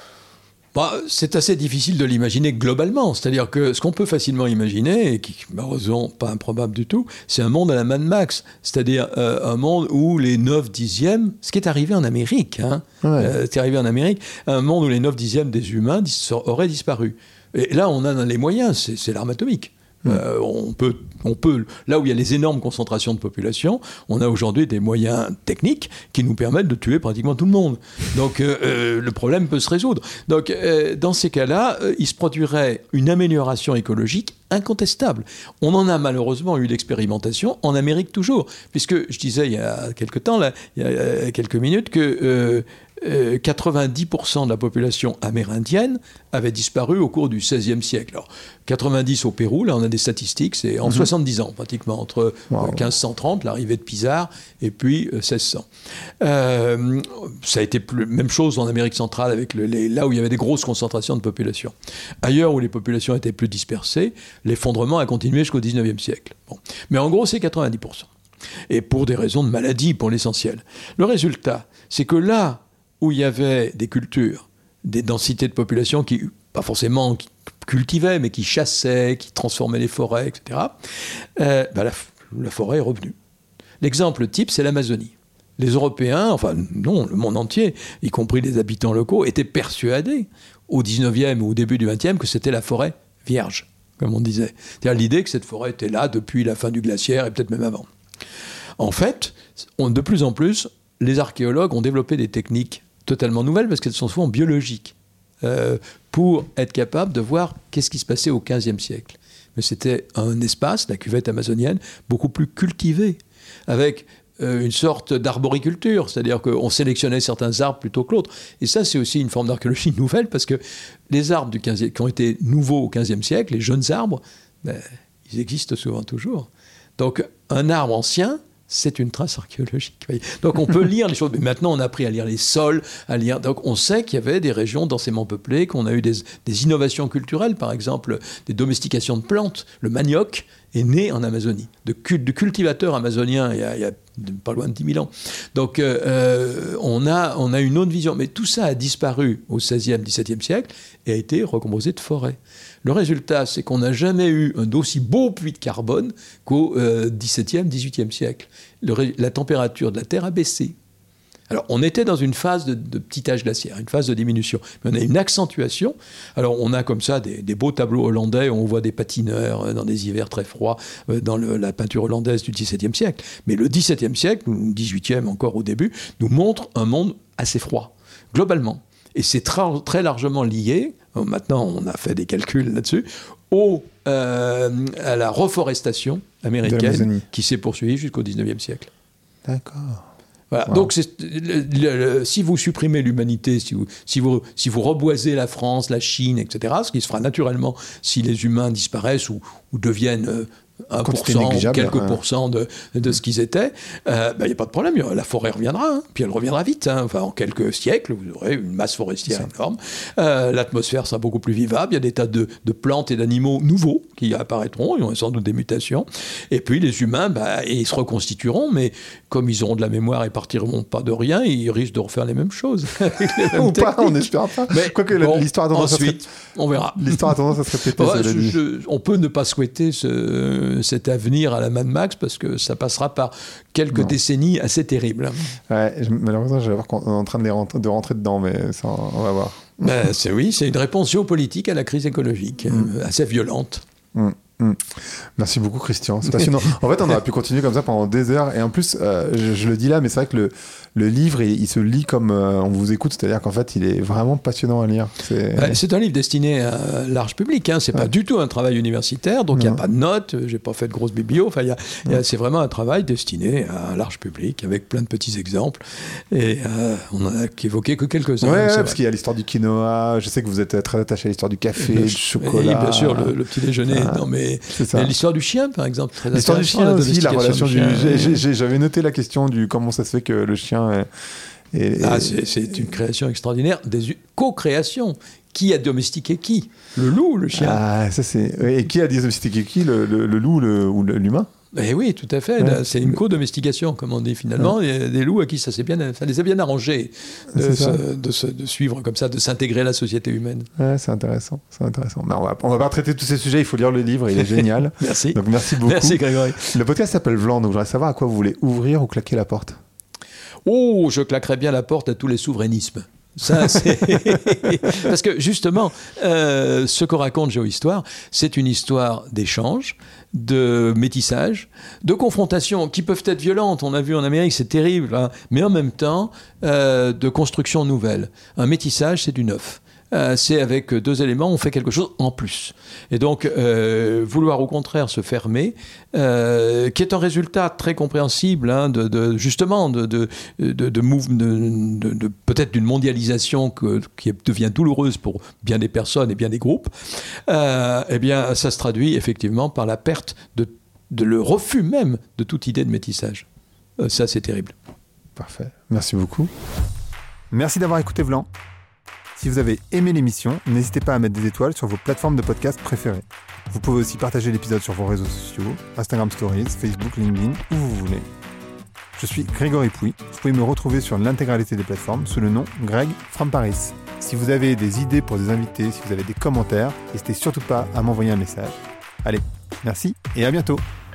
C'est assez difficile de l'imaginer globalement. C'est-à-dire que ce qu'on peut facilement imaginer, et qui n'est malheureusement pas improbable du tout, c'est un monde à la Mad Max. C'est-à-dire un monde où les 9/10, ce qui est arrivé en Amérique, c'est arrivé en Amérique, un monde où les 9/10 des humains auraient disparu. Et là, on a les moyens, c'est l'arme atomique. On peut, là où il y a les énormes concentrations de population, on a aujourd'hui des moyens techniques qui nous permettent de tuer pratiquement tout le monde. Donc le problème peut se résoudre. Donc dans ces cas-là, il se produirait une amélioration écologique incontestable. On en a malheureusement eu l'expérimentation en Amérique toujours, puisque je disais il y a quelques temps, là, il y a quelques minutes, que 90% de la population amérindienne avait disparu au cours du XVIe siècle. Alors, 90 au Pérou, là on a des statistiques, c'est en 70 ans pratiquement, entre 1530, l'arrivée de Pizarro, et puis 1600. Ça a été même chose en Amérique centrale, avec là où il y avait des grosses concentrations de population. Ailleurs où les populations étaient plus dispersées, l'effondrement a continué jusqu'au XIXe siècle. Bon. Mais en gros, c'est 90%. Et pour des raisons de maladie, pour l'essentiel. Le résultat, c'est que là où il y avait des cultures, des densités de population qui, pas forcément qui cultivaient, mais qui chassaient, qui transformaient les forêts, etc., la forêt est revenue. L'exemple type, c'est l'Amazonie. Les Européens, enfin non, le monde entier, y compris les habitants locaux, étaient persuadés, au 19e ou au début du 20e, que c'était la forêt vierge, comme on disait. C'est-à-dire l'idée que cette forêt était là depuis la fin du glaciaire et peut-être même avant. En fait, de plus en plus, les archéologues ont développé des techniques totalement nouvelles, parce qu'elles sont souvent biologiques, pour être capables de voir qu'est-ce qui se passait au XVe siècle. Mais c'était un espace, la cuvette amazonienne, beaucoup plus cultivé, avec une sorte d'arboriculture, c'est-à-dire qu'on sélectionnait certains arbres plutôt que l'autre. Et ça, c'est aussi une forme d'archéologie nouvelle, parce que les arbres qui ont été nouveaux au XVe siècle, les jeunes arbres, ils existent souvent toujours. Donc, un arbre ancien, c'est une trace archéologique. Donc on peut lire les choses, mais maintenant on a appris à lire les sols, donc on sait qu'il y avait des régions densément peuplées, qu'on a eu des innovations culturelles, par exemple des domestications de plantes. Le manioc est né en Amazonie, de cultivateurs amazoniens il y a pas loin de 10 000 ans. Donc on a une autre vision, mais tout ça a disparu au XVIe, XVIIe siècle et a été recomposé de forêts. Le résultat, c'est qu'on n'a jamais eu un d'aussi beau puits de carbone qu'au XVIIe, XVIIIe siècle. La température de la Terre a baissé. Alors, on était dans une phase de petit âge glaciaire, une phase de diminution. Mais on a une accentuation. Alors, on a comme ça des beaux tableaux hollandais où on voit des patineurs dans des hivers très froids dans la peinture hollandaise du XVIIe siècle. Mais le XVIIe siècle, ou le XVIIIe encore au début, nous montre un monde assez froid, globalement. Et c'est très largement lié, maintenant on a fait des calculs là-dessus, à la reforestation américaine qui s'est poursuivie jusqu'au XIXe siècle. D'accord. Voilà. Wow. Donc, si vous supprimez l'humanité, si vous reboisez la France, la Chine, etc., ce qui se fera naturellement si les humains disparaissent ou deviennent 1%, quelques pourcents de ce qu'ils étaient, il n'y a pas de problème, la forêt reviendra, puis elle reviendra vite. Enfin, en quelques siècles, vous aurez une masse forestière énorme. L'atmosphère sera beaucoup plus vivable, il y a des tas de plantes et d'animaux nouveaux qui apparaîtront, ils auront sans doute des mutations. Et puis les humains, ils se reconstitueront, mais comme ils auront de la mémoire et partiront pas de rien, ils risquent de refaire les mêmes choses. Ou pas, on n'espère pas. Mais quoique l'histoire a tendance on verra. L'histoire a tendance à se répéter. On peut ne pas souhaiter cet avenir à la Mad Max parce que ça passera par quelques décennies assez terribles. Ouais, malheureusement, je vais voir qu'on est en train de rentrer dedans, mais ça, on va voir. C'est une réponse géopolitique à la crise écologique, assez violente. Merci beaucoup, Christian. C'est passionnant. En fait, on aurait pu continuer comme ça pendant des heures. Et en plus, je le dis là, mais c'est vrai que le livre, il se lit comme on vous écoute. C'est-à-dire qu'en fait, il est vraiment passionnant à lire. C'est un livre destiné à large public. C'est pas du tout un travail universitaire. Donc, il n'y a pas de notes. J'ai pas fait de grosses biblios. Enfin, c'est vraiment un travail destiné à un large public avec plein de petits exemples. Et on n'en a qu'évoqué que quelques-uns. Ouais, parce qu'il y a l'histoire du quinoa. Je sais que vous êtes très attaché à l'histoire du café, du chocolat. Oui, bien sûr, le petit déjeuner. Non, mais l'histoire du chien, par exemple. Très l'histoire du chien aussi, la relation du chien. J'avais noté la question du comment ça se fait que le chien c'est une création extraordinaire, des co-créations. Qui a domestiqué qui ? Le loup, le chien. Et qui a domestiqué qui ? Le loup ou l'humain ? Eh oui, tout à fait. Ouais, c'est une co-domestication, comme on dit finalement. Il y a des loups à qui ça les a bien arrangés de suivre comme ça, de s'intégrer à la société humaine. Ouais, c'est intéressant. Mais on va pas traiter tous ces sujets, il faut lire le livre, il est génial. Merci. Donc merci beaucoup. Merci Grégory. Le podcast s'appelle Vlan, donc je voudrais savoir à quoi vous voulez ouvrir ou claquer la porte. Oh, je claquerais bien la porte à tous les souverainismes. Ça, parce que justement, ce que raconte Géohistoire, c'est une histoire d'échange, de métissage, de confrontations qui peuvent être violentes. On a vu en Amérique, c'est terrible, hein, mais en même temps, de construction nouvelle. Un métissage, c'est du neuf. C'est avec deux éléments, on fait quelque chose en plus. Et donc, vouloir au contraire se fermer, qui est un résultat très compréhensible, hein, justement, de peut-être d'une mondialisation qui devient douloureuse pour bien des personnes et bien des groupes, eh bien, ça se traduit effectivement par la perte de le refus même de toute idée de métissage. Ça, c'est terrible. Parfait. Merci beaucoup. Merci d'avoir écouté Vlan. Si vous avez aimé l'émission, n'hésitez pas à mettre des étoiles sur vos plateformes de podcast préférées. Vous pouvez aussi partager l'épisode sur vos réseaux sociaux, Instagram Stories, Facebook, LinkedIn, où vous voulez. Je suis Grégory Pouy. Vous pouvez me retrouver sur l'intégralité des plateformes sous le nom Greg from Paris. Si vous avez des idées pour des invités, si vous avez des commentaires, n'hésitez surtout pas à m'envoyer un message. Allez, merci et à bientôt.